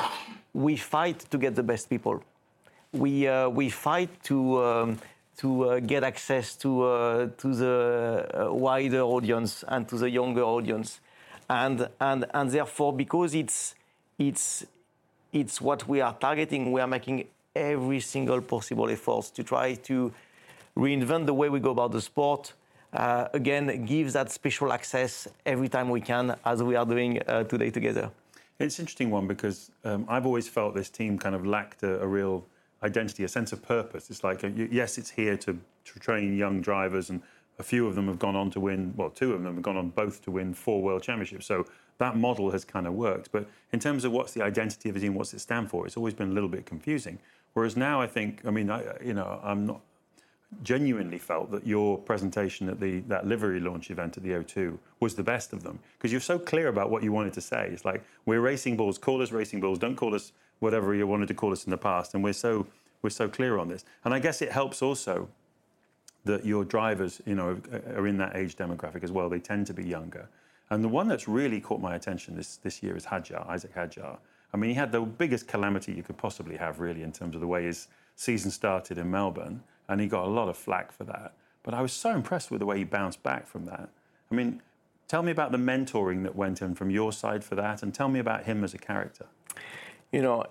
Speaker 1: we fight to get the best people. We uh, we fight to um, to uh, get access to uh, to the uh, wider audience and to the younger audience, and and and therefore, because it's it's it's what we are targeting, we are making every single possible efforts to try to reinvent the way we go about the sport. Uh, again, give that special access every time we can, as we are doing uh, today together.
Speaker 2: It's an interesting one because um, I've always felt this team kind of lacked a, a real identity, a sense of purpose. It's like, a, yes, it's here to, to train young drivers, and a few of them have gone on to win, well, two of them have gone on both to win four world championships. So that model has kind of worked. But in terms of what's the identity of the team, what's it stand for, it's always been a little bit confusing. Whereas now I think, I mean, I, you know, I'm not genuinely felt that your presentation at the that livery launch event at the O two was the best of them, because you're so clear about what you wanted to say. It's like, we're Racing Bulls, call us Racing Bulls, don't call us whatever you wanted to call us in the past, and we're so we're so clear on this. And I guess it helps also that your drivers, you know, are in that age demographic as well. They tend to be younger. And the one that's really caught my attention this this year is Hadjar, Isaac Hadjar. I mean, he had the biggest calamity you could possibly have, really, in terms of the way his season started in Melbourne, and he got a lot of flack for that. But I was so impressed with the way he bounced back from that. I mean, tell me about the mentoring that went in from your side for that, and tell me about him as a character.
Speaker 1: You know,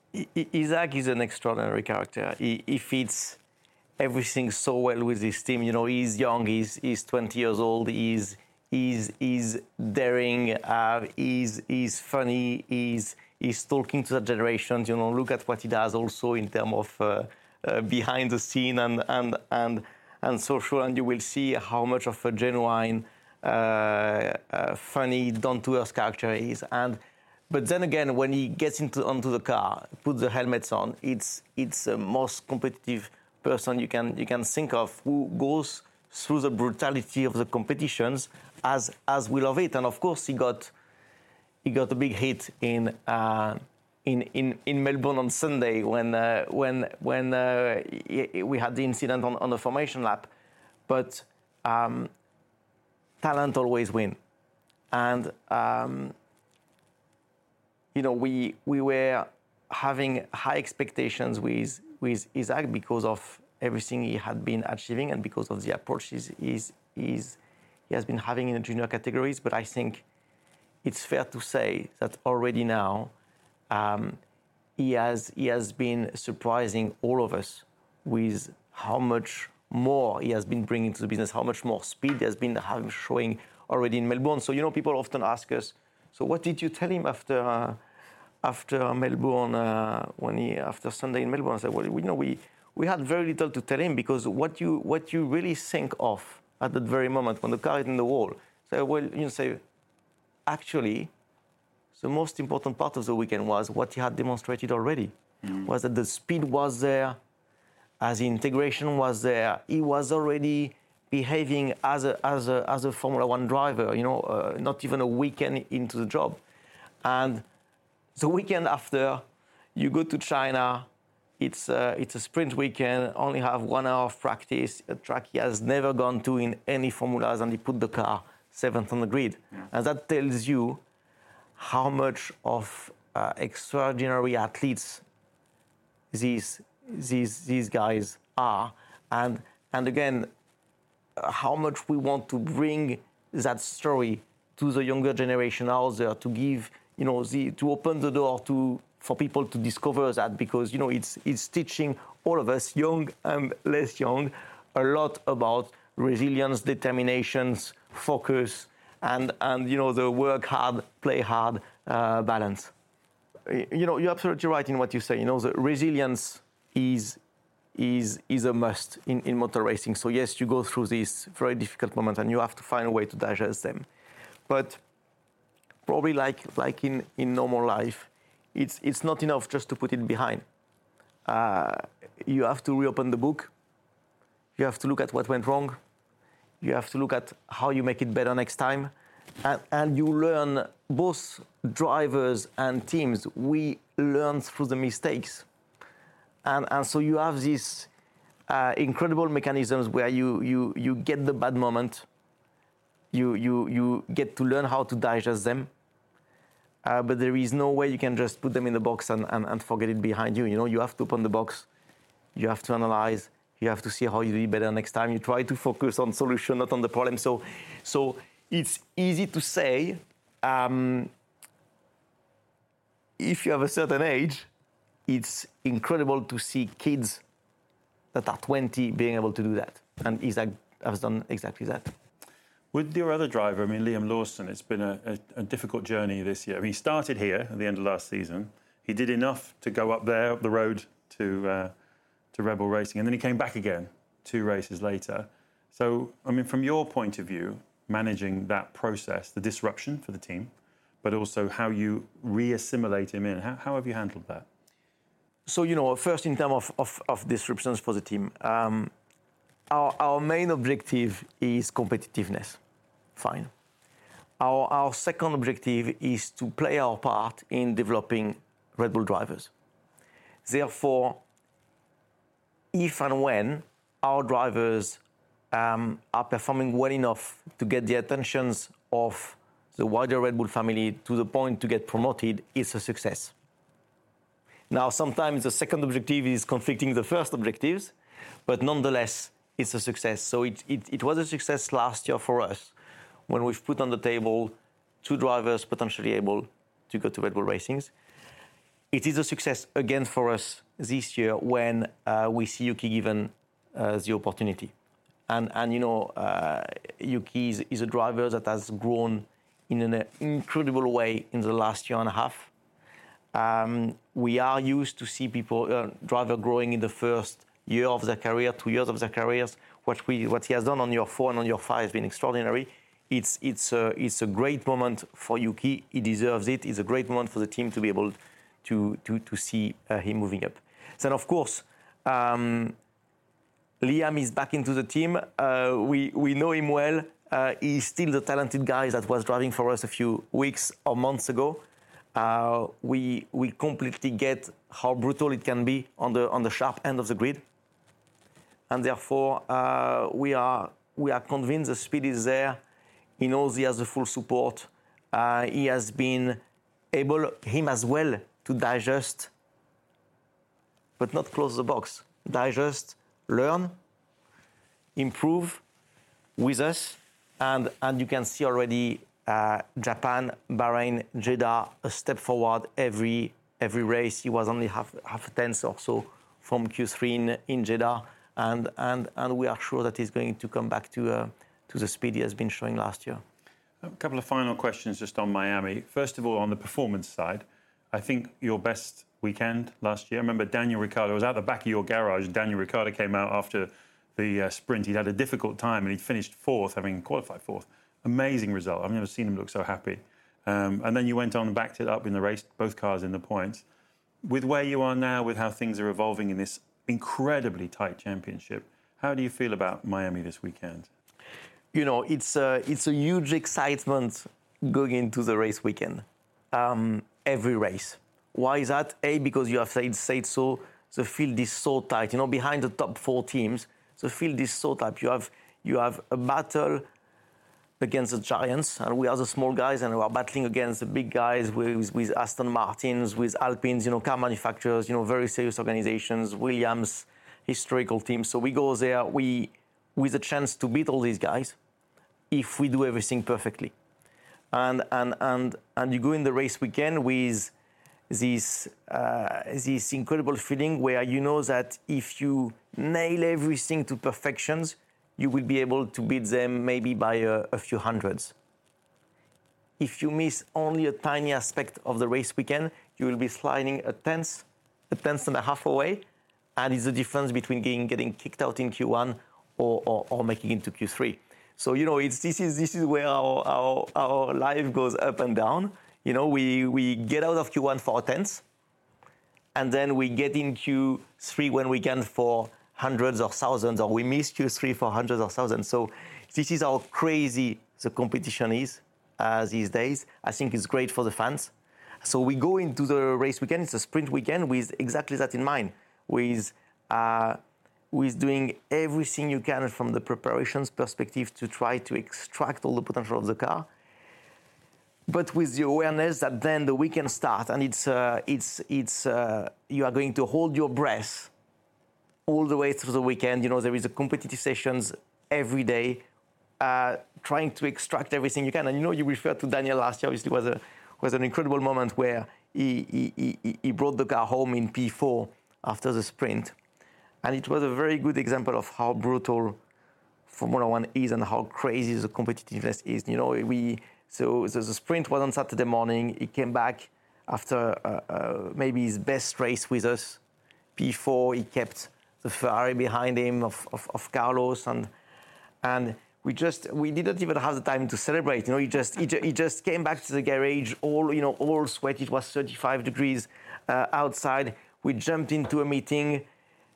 Speaker 1: Isaac is an extraordinary character. He, he fits everything so well with his team. You know, he's young, he's, he's twenty years old, he's, he's, he's daring, uh, he's, he's funny, he's, he's talking to the generations. You know, look at what he does also in terms of uh, uh, behind the scene and, and, and, and social, and you will see how much of a genuine, uh, uh, funny, down-to-earth character he is. And But then again, when he gets into onto the car, put the helmets on, it's it's the most competitive person you can you can think of, who goes through the brutality of the competitions as as we love it. And of course, he got he got a big hit in uh, in, in in Melbourne on Sunday when uh, when when uh, we had the incident on, on the formation lap. But um, talent always wins, and. Um, You know, we we were having high expectations with with Isaac because of everything he had been achieving and because of the approach he's, he's, he's, he has been having in the junior categories. But I think it's fair to say that already now um, he has he has been surprising all of us with how much more he has been bringing to the business, how much more speed he has been having, showing already in Melbourne. So, you know, people often ask us, so what did you tell him after uh, after Melbourne, uh, when he after Sunday in Melbourne? I said, well, we you know we we had very little to tell him, because what you what you really think of at that very moment when the car is in the wall. So well, you know, say actually, the most important part of the weekend was what he had demonstrated already, mm. was that the speed was there, as the integration was there. He was already behaving as a as a as a Formula One driver, you know, uh, not even a weekend into the job. And the weekend after, you go to China. It's a, it's a sprint weekend. Only have one hour of practice. A track he has never gone to in any formulas, and he put the car seventh on the grid. Yeah. And that tells you how much of uh, extraordinary athletes these these these guys are, and and again, how much we want to bring that story to the younger generation out there, to give, you know, the, to open the door to for people to discover that, because, you know, it's it's teaching all of us, young and less young, a lot about resilience, determination, focus, and, and you know, the work hard, play hard uh, balance. You know, you're absolutely right in what you say. You know, the resilience is is is a must in, in motor racing. So yes, you go through this very difficult moment and you have to find a way to digest them. But probably like like in, in normal life, it's it's not enough just to put it behind. Uh, you have to reopen the book. You have to look at what went wrong. You have to look at how you make it better next time. And, and you learn, both drivers and teams, we learn through the mistakes. And, and so you have these uh, incredible mechanisms where you, you, you get the bad moment, you, you, you get to learn how to digest them, uh, but there is no way you can just put them in the box and, and, and forget it behind you. You know, you have to open the box, you have to analyze, you have to see how you do it better next time. You try to focus on solution, not on the problem. So, so it's easy to say, um, if you have a certain age, it's incredible to see kids that are twenty being able to do that. And Isaac has done exactly that.
Speaker 2: With your other driver, I mean, Liam Lawson, it's been a, a, a difficult journey this year. I mean, he started here at the end of last season. He did enough to go up there, up the road to uh, to Red Bull Racing, and then he came back again two races later. So, I mean, from your point of view, managing that process, the disruption for the team, but also how you re-assimilate him in, how, how have you handled that?
Speaker 1: So, you know, first in terms of, of, of disruptions for the team, um, our, our main objective is competitiveness. Fine. Our, our second objective is to play our part in developing Red Bull drivers. Therefore, if and when our drivers um, are performing well enough to get the attentions of the wider Red Bull family to the point to get promoted, it's a success. Now, sometimes the second objective is conflicting with the first objectives, but nonetheless, it's a success. So it, it, it was a success last year for us when we've put on the table two drivers potentially able to go to Red Bull Racings. It is a success again for us this year when uh, we see Yuki given uh, the opportunity. And, and you know, uh, Yuki is, is a driver that has grown in an incredible way in the last year and a half. Um, we are used to see people, uh, driver growing in the first year of their career, two years of their careers. What we, what he has done on year four and on year five has been extraordinary. It's, it's, a, it's a great moment for Yuki. He deserves it. It's a great moment for the team to be able to, to, to see uh, him moving up. Then, of course, um, Liam is back into the team. Uh, we, we know him well. Uh, he's still the talented guy that was driving for us a few weeks or months ago. Uh, we we completely get how brutal it can be on the on the sharp end of the grid, and therefore uh, we are we are convinced the speed is there. He knows he has the full support. Uh, he has been able, him as well, to digest, but not close the box. Digest, learn, improve with us, and and you can see already. Uh, Japan, Bahrain, Jeddah, a step forward every every race. He was only half half a tenth or so from Q three in, in Jeddah, and and and we are sure that he's going to come back to uh, to the speed he has been showing last year.
Speaker 2: A couple of final questions just on Miami. First of all, on the performance side, I think your best weekend last year. I remember Daniel Ricciardo was out the back of your garage. Daniel Ricciardo came out after the uh, sprint. He'd had a difficult time and he finished fourth, having qualified fourth. Amazing result. I've never seen him look so happy. Um, and then you went on and backed it up in the race, both cars in the points. With where you are now, with how things are evolving in this incredibly tight championship, how do you feel about Miami this weekend?
Speaker 1: You know, it's a, it's a huge excitement going into the race weekend. Um, every race. Why is that? A, because you have said, said so, the field is so tight. You know, behind the top four teams, the field is so tight. You have, you have a battle against the giants, and we are the small guys, and we are battling against the big guys with, with Aston Martins, with Alpines, you know, car manufacturers, you know, very serious organizations, Williams, historical teams. So we go there we with a chance to beat all these guys if we do everything perfectly. And and and and you go in the race weekend with this uh, this incredible feeling where you know that if you nail everything to perfections, you will be able to beat them maybe by a, a few hundreds. If you miss only a tiny aspect of the race weekend, you will be sliding a tenth, a tenth and a half away, and it's the difference between getting, getting kicked out in Q one or, or, or making it to Q three. So, you know, it's, this is this is where our, our, our life goes up and down. You know, we, we get out of Q one for a tenth, and then we get in Q three when we can for hundreds or thousands, or we miss Q three for hundreds or thousands. So this is how crazy the competition is uh, these days. I think it's great for the fans. So we go into the race weekend, it's a sprint weekend, with exactly that in mind, with, uh, with doing everything you can from the preparations perspective to try to extract all the potential of the car, but with the awareness that then the weekend starts, and it's, uh, it's, it's, uh, you are going to hold your breath all the way through the weekend. You know, there is a competitive sessions every day, uh, trying to extract everything you can. And you know, you referred to Daniel last year. Obviously, was a was an incredible moment where he he, he he brought the car home in P four after the sprint, and it was a very good example of how brutal Formula One is and how crazy the competitiveness is. You know, we so the, the sprint was on Saturday morning. He came back after uh, uh, maybe his best race with us. P four, he kept the Ferrari behind him of, of, of Carlos, and and we just we didn't even have the time to celebrate. You know, he just he, he just came back to the garage all you know all sweat. It was thirty-five degrees uh, outside. We jumped into a meeting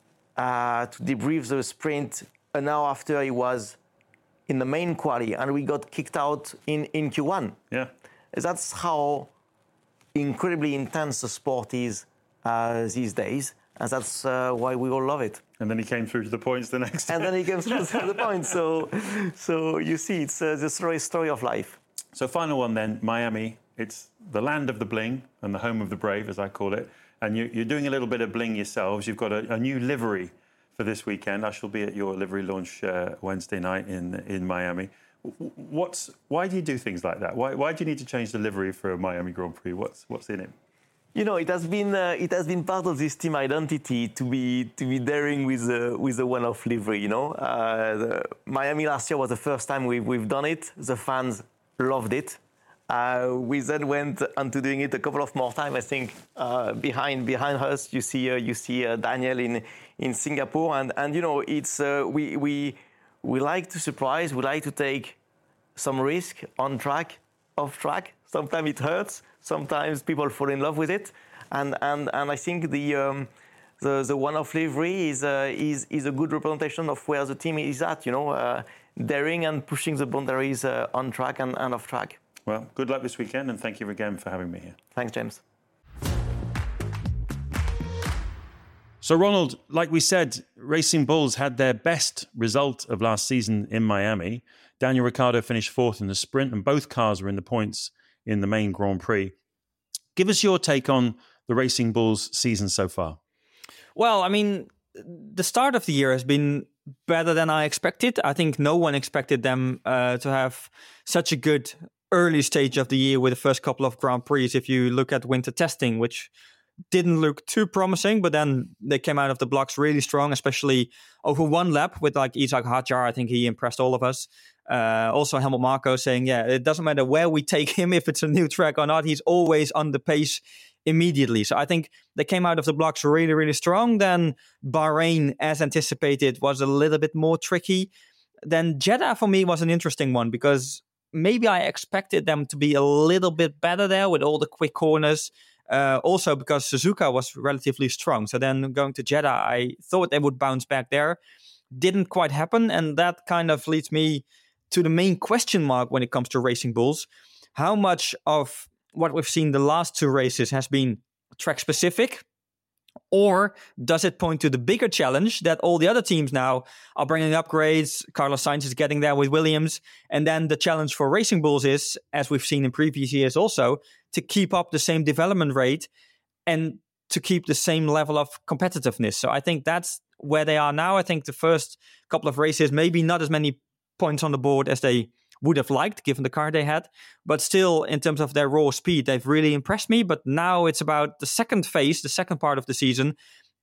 Speaker 1: uh, to debrief the sprint. An hour after, he was in the main quali, and we got kicked out in, in Q one.
Speaker 2: Yeah,
Speaker 1: that's how incredibly intense the sport is uh, these days. And that's uh, why we all love it.
Speaker 2: And then he came through to the points the next day.
Speaker 1: And then he came through to the points. So, so you see, it's uh, the story, story of life.
Speaker 2: So final one then, Miami. It's the land of the bling and the home of the brave, as I call it. And you, you're doing a little bit of bling yourselves. You've got a, a new livery for this weekend. I shall be at your livery launch uh, Wednesday night in in Miami. What's why do you do things like that? Why why do you need to change the livery for a Miami Grand Prix? What's what's in it?
Speaker 1: You know, it has been uh, it has been part of this team identity to be to be daring with uh, with the one-off livery. You know, uh, the, Miami last year was the first time we've we've done it. The fans loved it. Uh, we then went on to doing it a couple of more times. I think uh, behind behind us, you see uh, you see uh, Daniel in in Singapore, and and you know, it's uh, we we we like to surprise. We like to take some risk on track, off track. Sometimes it hurts. Sometimes people fall in love with it, and and, and I think the um, the the one-off livery is uh, is is a good representation of where the team is at. You know, uh, daring and pushing the boundaries uh, on track and, and off track.
Speaker 2: Well, good luck this weekend, and thank you again for having me here.
Speaker 1: Thanks, James.
Speaker 2: So, Ronald, like we said, Racing Bulls had their best result of last season in Miami. Daniel Ricciardo finished fourth in the sprint, and both cars were in the points in the main Grand Prix. Give us your take on the Racing Bulls season so far.
Speaker 3: Well, I mean, the start of the year has been better than I expected. I think no one expected them uh, to have such a good early stage of the year with the first couple of Grand Prix. If you look at winter testing, which didn't look too promising, but then they came out of the blocks really strong, especially over one lap with like Isaac Hadjar. I think he impressed all of us. Uh, also, Helmut Marko saying, yeah, it doesn't matter where we take him, if it's a new track or not, he's always on the pace immediately. So I think they came out of the blocks really, really strong. Then Bahrain, as anticipated, was a little bit more tricky. Then Jeddah for me was an interesting one because maybe I expected them to be a little bit better there with all the quick corners. Uh, also because Suzuka was relatively strong. So then going to Jeddah, I thought they would bounce back there. Didn't quite happen. And that kind of leads me to the main question mark when it comes to Racing Bulls. How much of what we've seen the last two races has been track specific? Or does it point to the bigger challenge that all the other teams now are bringing upgrades? Carlos Sainz is getting there with Williams. And then the challenge for Racing Bulls is, as we've seen in previous years also, to keep up the same development rate and to keep the same level of competitiveness. So I think that's where they are now. I think the first couple of races, maybe not as many points on the board as they would have liked, given the car they had. But still, in terms of their raw speed, they've really impressed me. But now it's about the second phase, the second part of the season.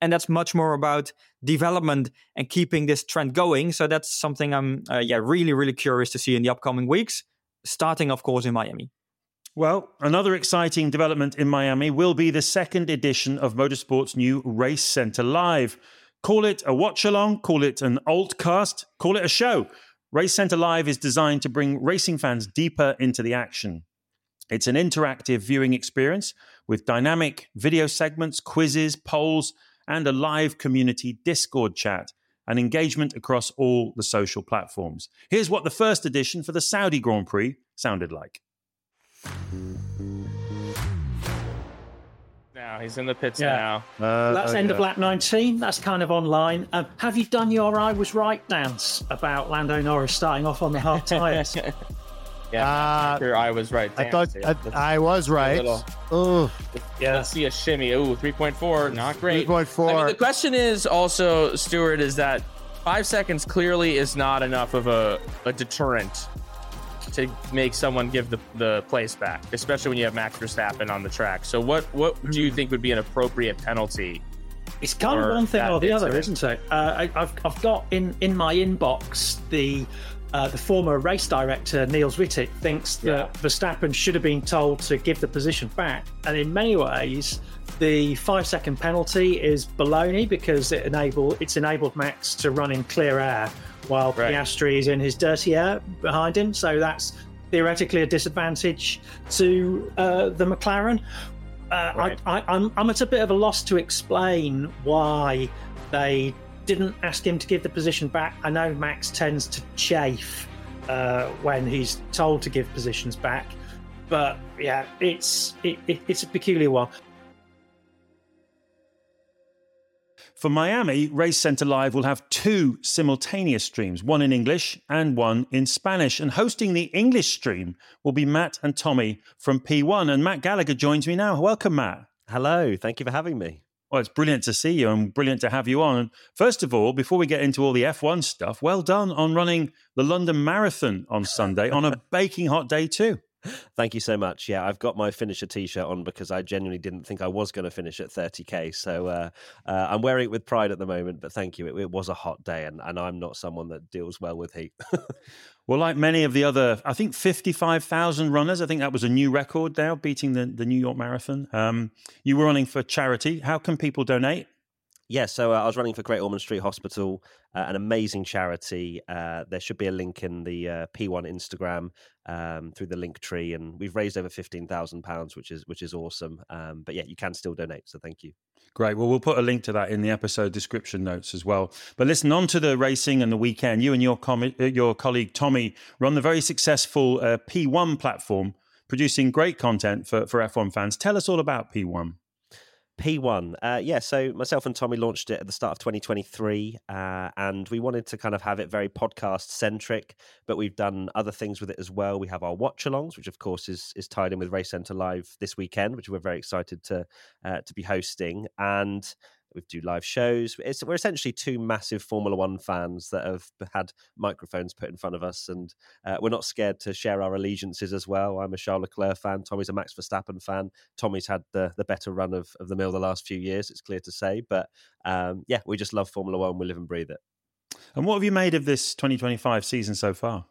Speaker 3: and that's much more about development and keeping this trend going. So that's something I'm uh, yeah really really curious to see in the upcoming weeks, starting of course in Miami.
Speaker 2: Well, another exciting development in Miami will be the second edition of Motorsport's new Race Center Live. Call it a watch-along, call it an altcast, call it a show. Race Center Live is designed to bring racing fans deeper into the action. It's an interactive viewing experience with dynamic video segments, quizzes, polls, and a live community Discord chat, and engagement across all the social platforms. Here's what the first edition for the Saudi Grand Prix sounded like.
Speaker 5: Now he's in the pits
Speaker 6: Yeah.
Speaker 5: now.
Speaker 2: Uh,
Speaker 6: That's
Speaker 2: okay.
Speaker 6: end of lap nineteen. That's kind of online. Um, have you done your I was right dance about Lando Norris starting off on the hard tyres?
Speaker 5: Yeah,
Speaker 7: Uh,
Speaker 5: sure, I was right.
Speaker 7: I
Speaker 5: Damn,
Speaker 7: thought
Speaker 5: so
Speaker 7: I,
Speaker 5: let's-
Speaker 7: I was right.
Speaker 5: little-
Speaker 7: Oh,
Speaker 6: Yeah.
Speaker 5: Let's see a shimmy. Ooh, three point four. Not great.
Speaker 7: three point four.
Speaker 5: I mean, the question is also, Stuart, is that five seconds clearly is not enough of a, a deterrent to make someone give the, the place back, especially when you have Max Verstappen on the track. So what, what do you think would be an appropriate penalty?
Speaker 6: It's kind
Speaker 5: Or
Speaker 6: of one thing
Speaker 5: that
Speaker 6: or the other,
Speaker 5: incident.
Speaker 6: isn't it? Uh, I, I've I've got in, in my inbox the uh, the former race director Niels Wittig thinks that
Speaker 5: Yeah.
Speaker 6: Verstappen should have been told to give the position back, and in many ways, the five second penalty is baloney because it enable it's enabled Max to run in clear air while
Speaker 5: Right.
Speaker 6: Piastri is in his dirty air behind him. So that's theoretically a disadvantage to uh, the McLaren. Uh,
Speaker 5: Right.
Speaker 6: I, I, I'm, I'm at a bit of a loss to explain why they didn't ask him to give the position back. I know Max tends to chafe uh, when he's told to give positions back, but yeah, it's it, it, it's a peculiar one.
Speaker 2: For Miami, Race Center Live will have two simultaneous streams, one in English and one in Spanish. And hosting the English stream will be Matt and Tommy from P one. And Matt Gallagher joins me now. Welcome, Matt.
Speaker 8: Hello, thank you for having me.
Speaker 2: Well, it's brilliant to see you and brilliant to have you on. And first of all, before we get into all the F one stuff, well done on running the London Marathon on Sunday on a baking hot day too.
Speaker 8: Thank you so much. Yeah, I've got my finisher T-shirt on because I genuinely didn't think I was going to finish at thirty K. So uh, uh, I'm wearing it with pride at the moment, but thank you. It, it was a hot day, and, and I'm not someone that deals well with heat.
Speaker 2: Well, like many of the other, I think fifty-five thousand runners, I think that was a new record now, beating the, the New York Marathon. Um, you were running for charity. How can people donate?
Speaker 8: Yeah, so uh, I was running for Great Ormond Street Hospital, uh, an amazing charity. Uh, there should be a link in the uh, P one Instagram um, through the link tree, and we've raised over fifteen thousand pounds, which is which is awesome. Um, but yeah, you can still donate, so thank you.
Speaker 2: Great. Well, we'll put a link to that in the episode description notes as well. But listen, on to the racing and the weekend. You and your com- your colleague Tommy run the very successful uh, P one platform, producing great content for, for F one fans. Tell us all about P one.
Speaker 8: P one, uh, yeah, so myself and Tommy launched it at the start of twenty twenty-three, uh, and we wanted to kind of have it very podcast-centric, but we've done other things with it as well. We have our watch-alongs, which of course is is tied in with Race Center Live this weekend, which we're very excited to uh, to be hosting, and we do live shows. It's, we're essentially two massive Formula One fans that have had microphones put in front of us, and uh, we're not scared to share our allegiances as well. I'm a Charles Leclerc fan. Tommy's a Max Verstappen fan. Tommy's had the, the better run of, of the mill the last few years, it's clear to say. But um, yeah, we just love Formula One. We live and breathe it.
Speaker 2: And what have you made of this twenty twenty-five season so far?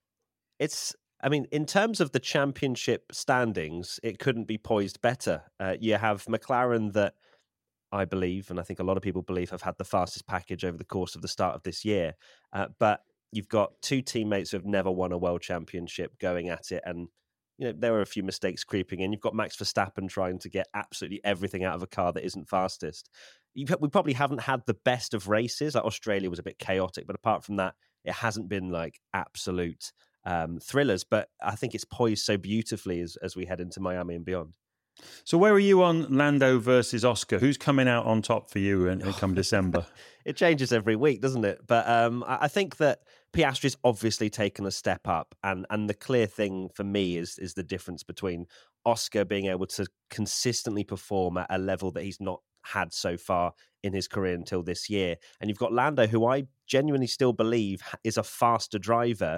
Speaker 8: It's I mean, in terms of the championship standings, it couldn't be poised better. Uh, you have McLaren that I believe, and I think a lot of people believe, have had the fastest package over the course of the start of this year. Uh, but you've got two teammates who have never won a world championship going at it. And, you know, there are a few mistakes creeping in. You've got Max Verstappen trying to get absolutely everything out of a car that isn't fastest. You've, we probably haven't had the best of races. Like Australia was a bit chaotic, but apart from that, it hasn't been like absolute um, thrillers. But I think it's poised so beautifully as, as we head into Miami and beyond.
Speaker 2: So where are you on Lando versus Oscar? Who's coming out on top for you in, in come December?
Speaker 8: It changes every week, doesn't it? But um, I think that Piastri's obviously taken a step up, and and the clear thing for me is is the difference between Oscar being able to consistently perform at a level that he's not had so far in his career until this year, and you've got Lando, who I genuinely still believe is a faster driver,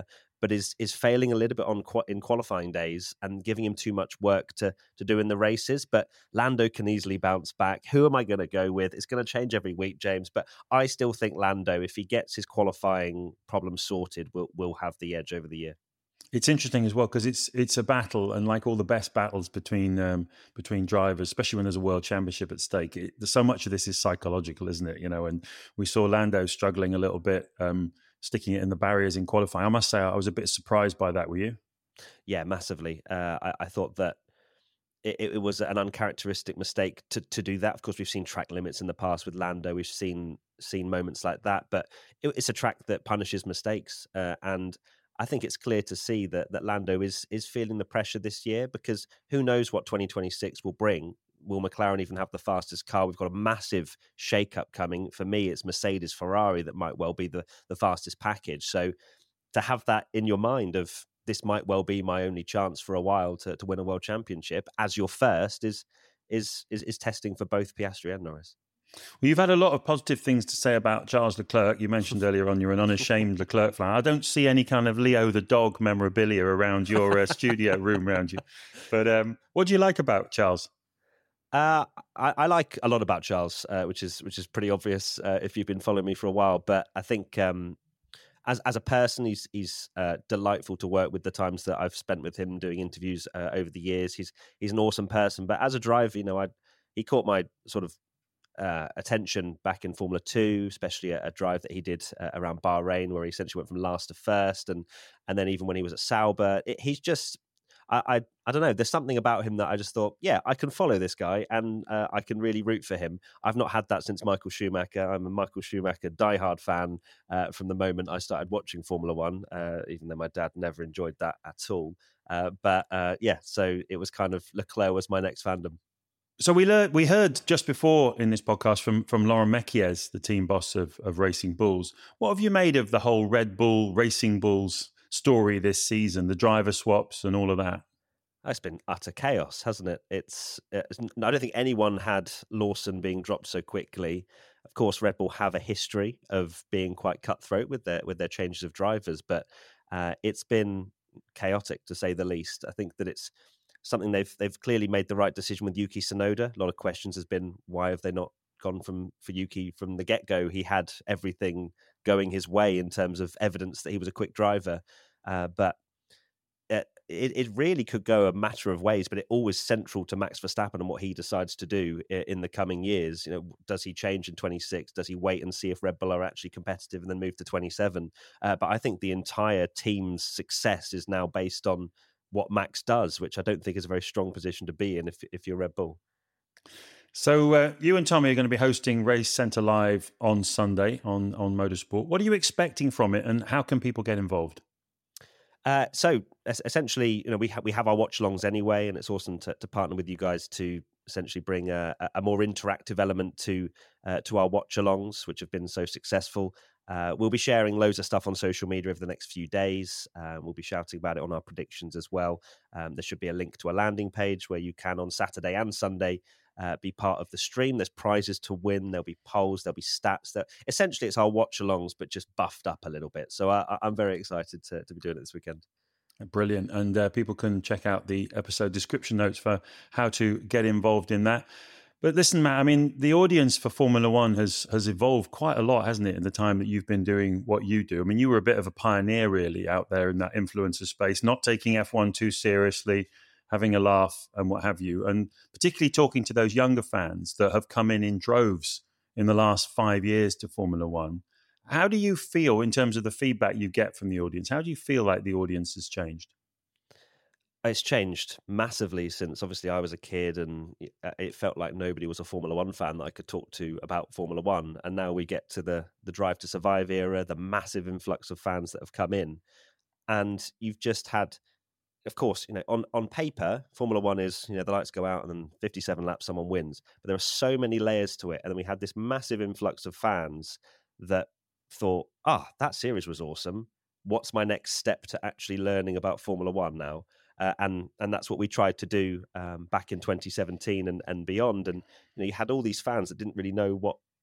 Speaker 8: but is is failing a little bit on in qualifying days and giving him too much work to to do in the races. But Lando can easily bounce back. Who am I going to go with? It's going to change every week, James. But I still think Lando, if he gets his qualifying problem sorted, will will have the edge over the year.
Speaker 2: It's interesting as well because it's it's a battle, and like all the best battles between um, between drivers, especially when there's a world championship at stake, it, so much of this is psychological, isn't it? You know, and we saw Lando struggling a little bit, um, sticking it in the barriers in qualifying. I must say, I was a bit surprised by that. Were you?
Speaker 8: Yeah, massively. Uh, I, I thought that it, it was an uncharacteristic mistake to to do that. Of course, we've seen track limits in the past with Lando. We've seen seen moments like that, but it, it's a track that punishes mistakes, uh, and I think it's clear to see that that Lando is is feeling the pressure this year, because who knows what twenty twenty-six will bring. Will McLaren even have the fastest car? We've got a massive shake-up coming. For me, it's Mercedes, Ferrari that might well be the, the fastest package. So to have that in your mind of this might well be my only chance for a while to, to win a world championship as your first is, is is is testing for both Piastri and Norris.
Speaker 2: Well, you've had a lot of positive things to say about Charles Leclerc. You mentioned earlier on you're an unashamed Leclerc fan. I don't see any kind of Leo the dog memorabilia around your uh, studio room around you. But um, what do you like about Charles?
Speaker 8: Uh, I, I like a lot about Charles, uh, which is which is pretty obvious uh, if you've been following me for a while. But I think um, as as a person, he's he's uh, delightful to work with. The times that I've spent with him doing interviews uh, over the years, he's he's an awesome person. But as a driver, you know, I he caught my sort of Uh, attention back in Formula Two, especially a, a drive that he did uh, around Bahrain, where he essentially went from last to first, and and then even when he was at Sauber, it, he's just I, I I don't know. There's something about him that I just thought, yeah, I can follow this guy, and uh, I can really root for him. I've not had that since Michael Schumacher. I'm a Michael Schumacher diehard fan uh, from the moment I started watching Formula One, uh, even though my dad never enjoyed that at all. Uh, but uh, yeah, so it was kind of Leclerc was my next fandom.
Speaker 2: So we learned, we heard just before in this podcast from, from Laurent Mekies, the team boss of, of Racing Bulls. What have you made of the whole Red Bull, Racing Bulls story this season, the driver swaps and all of that?
Speaker 8: It's been utter chaos, hasn't it? It's, it's I don't think anyone had Lawson being dropped so quickly. Of course, Red Bull have a history of being quite cutthroat with their with their changes of drivers, but uh, it's been chaotic to say the least. I think that it's something they've they've clearly made the right decision with Yuki Tsunoda. A lot of questions has been, why have they not gone from for Yuki from the get-go? He had everything going his way in terms of evidence that he was a quick driver. Uh, but it, it really could go a matter of ways, but it always central to Max Verstappen and what he decides to do in the coming years. You know, does he change in twenty-six? Does he wait and see if Red Bull are actually competitive and then move to twenty-seven? Uh, but I think the entire team's success is now based on what Max does, which I don't think is a very strong position to be in if if you're Red Bull.
Speaker 2: So uh, you and Tommy are going to be hosting Race Centre Live on Sunday on, on Motorsport. What are you expecting from it, and how can people get involved?
Speaker 8: Uh, so essentially, you know, we, ha- we have our watch-alongs anyway, and it's awesome to, to partner with you guys to essentially bring a, a more interactive element to uh, to our watch-alongs, which have been so successful. Uh, we'll be sharing loads of stuff on social media over the next few days. Uh, we'll be shouting about it on our predictions as well. Um, there should be a link to a landing page where you can, on Saturday and Sunday, uh, be part of the stream. There's prizes to win. There'll be polls. There'll be stats. That essentially, it's our watch-alongs, but just buffed up a little bit. So I, I'm very excited to, to be doing it this weekend.
Speaker 2: Brilliant. And uh, people can check out the episode description notes for how to get involved in that. But listen, Matt, I mean, the audience for Formula One has has evolved quite a lot, hasn't it, in the time that you've been doing what you do? I mean, you were a bit of a pioneer, really, out there in that influencer space, not taking F one too seriously, having a laugh and what have you, and particularly talking to those younger fans that have come in in droves in the last five years to Formula One. How do you feel in terms of the feedback you get from the audience? How do you feel like the audience has changed?
Speaker 8: It's changed massively since obviously I was a kid, and it felt like nobody was a Formula One fan that I could talk to about Formula One. And now we get to the the Drive to Survive era, the massive influx of fans that have come in. And you've just had, of course, you know, on, on paper, Formula One is, you know, the lights go out and then fifty-seven laps, someone wins. But there are so many layers to it. And then we had this massive influx of fans that thought, ah, that series was awesome. What's my next step to actually learning about Formula One now? Uh, and and that's what we tried to do um, back in twenty seventeen and, and beyond. And you know, you had all these fans that didn't really know what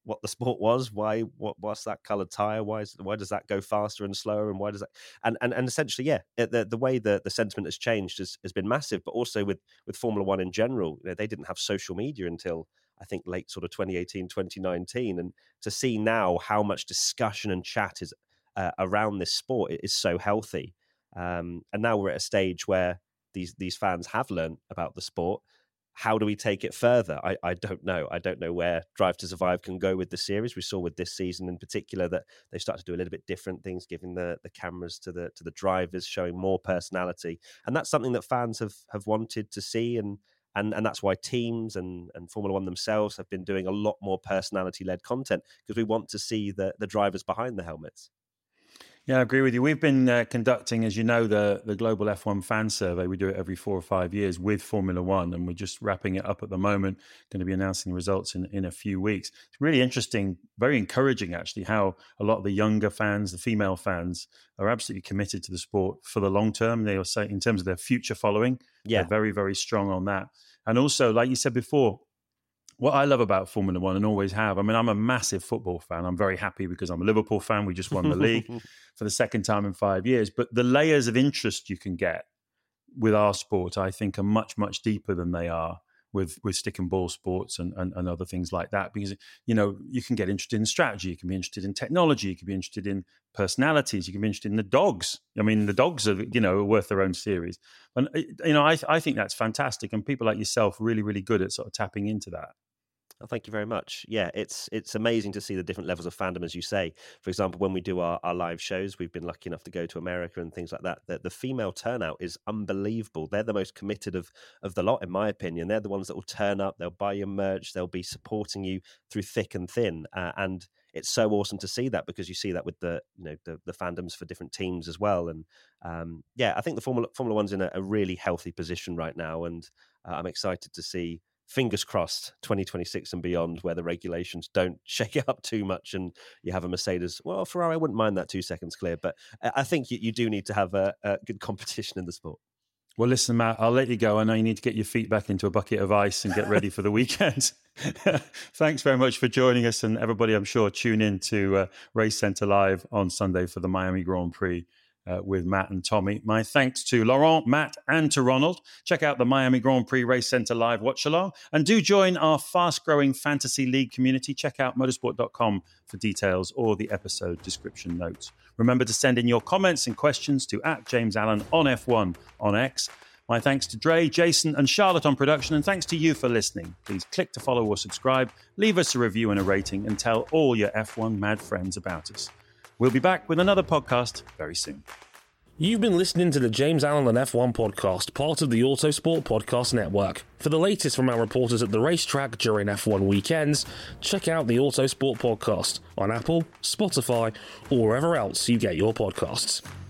Speaker 8: what the sport was. Why? What? What's that coloured tire? Why? Is, why does that go faster and slower? And why does that? And and, and essentially, yeah, the the way the, the sentiment has changed has, has been massive. But also with with Formula One in general, you know, they didn't have social media until I think late sort of twenty eighteen, twenty nineteen, and to see now how much discussion and chat is uh, around this sport is so healthy. Um, and now we're at a stage where these these fans have learned about the sport. How do we take it further? I, I don't know. I don't know where Drive to Survive can go with the series. We saw with this season in particular that they start to do a little bit different things, giving the, the cameras to the to the drivers, showing more personality. And that's something that fans have have wanted to see. And and and that's why teams and, and Formula One themselves have been doing a lot more personality-led content, because we want to see the, the drivers behind the helmets.
Speaker 2: Yeah, I agree with you. We've been uh, conducting, as you know, the, the Global F one Fan Survey. We do it every four or five years with Formula One, and we're just wrapping it up at the moment. Going to be announcing the results in, in a few weeks. It's really interesting, very encouraging, actually, how a lot of the younger fans, the female fans, are absolutely committed to the sport for the long term. They are saying, in terms of their future following, yeah, they're very, very strong on that. And also, like you said before, what I love about Formula One and always have, I mean, I'm a massive football fan. I'm very happy because I'm a Liverpool fan. We just won the league for the second time in five years. But the layers of interest you can get with our sport, I think, are much, much deeper than they are with, with stick and ball sports and, and, and other things like that. Because, you know, you can get interested in strategy. You can be interested in technology. You can be interested in personalities. You can be interested in the dogs. I mean, the dogs are, you know, worth their own series. And, you know, I, I think that's fantastic. And people like yourself really, really good at sort of tapping into that.
Speaker 8: Oh, thank you very much. Yeah, it's it's amazing to see the different levels of fandom, as you say. For example, when we do our, our live shows, we've been lucky enough to go to America and things like that. The, the female turnout is unbelievable. They're the most committed of, of the lot, in my opinion. They're the ones that will turn up. They'll buy your merch. They'll be supporting you through thick and thin. Uh, and it's so awesome to see that, because you see that with the you know the, the fandoms for different teams as well. And um, yeah, I think the Formula Formula One's in a, a really healthy position right now, and uh, I'm excited to see. Fingers crossed, twenty twenty-six and beyond, where the regulations don't shake it up too much and you have a Mercedes. Well, Ferrari, I wouldn't mind that two seconds clear, but I think you, you do need to have a, a good competition in the sport.
Speaker 2: Well, listen, Matt, I'll let you go. I know you need to get your feet back into a bucket of ice and get ready for the weekend. Thanks very much for joining us. And everybody, I'm sure, tune in to uh, Race Centre Live on Sunday for the Miami Grand Prix. Uh, with Matt and Tommy. My thanks to Laurent, Matt, and to Ronald. Check out the Miami Grand Prix Race Centre Live watch along, and do join our fast-growing Fantasy League community. Check out motorsport dot com for details or the episode description notes. Remember to send in your comments and questions to at James Allen on F one on X. My thanks to Dre, Jason, and Charlotte on production, and thanks to you for listening. Please click to follow or subscribe, leave us a review and a rating, and tell all your F one mad friends about us. We'll be back with another podcast very soon.
Speaker 4: You've been listening to the James Allen and F one podcast, part of the Autosport Podcast Network. For the latest from our reporters at the racetrack during F one weekends, check out the Autosport Podcast on Apple, Spotify, or wherever else you get your podcasts.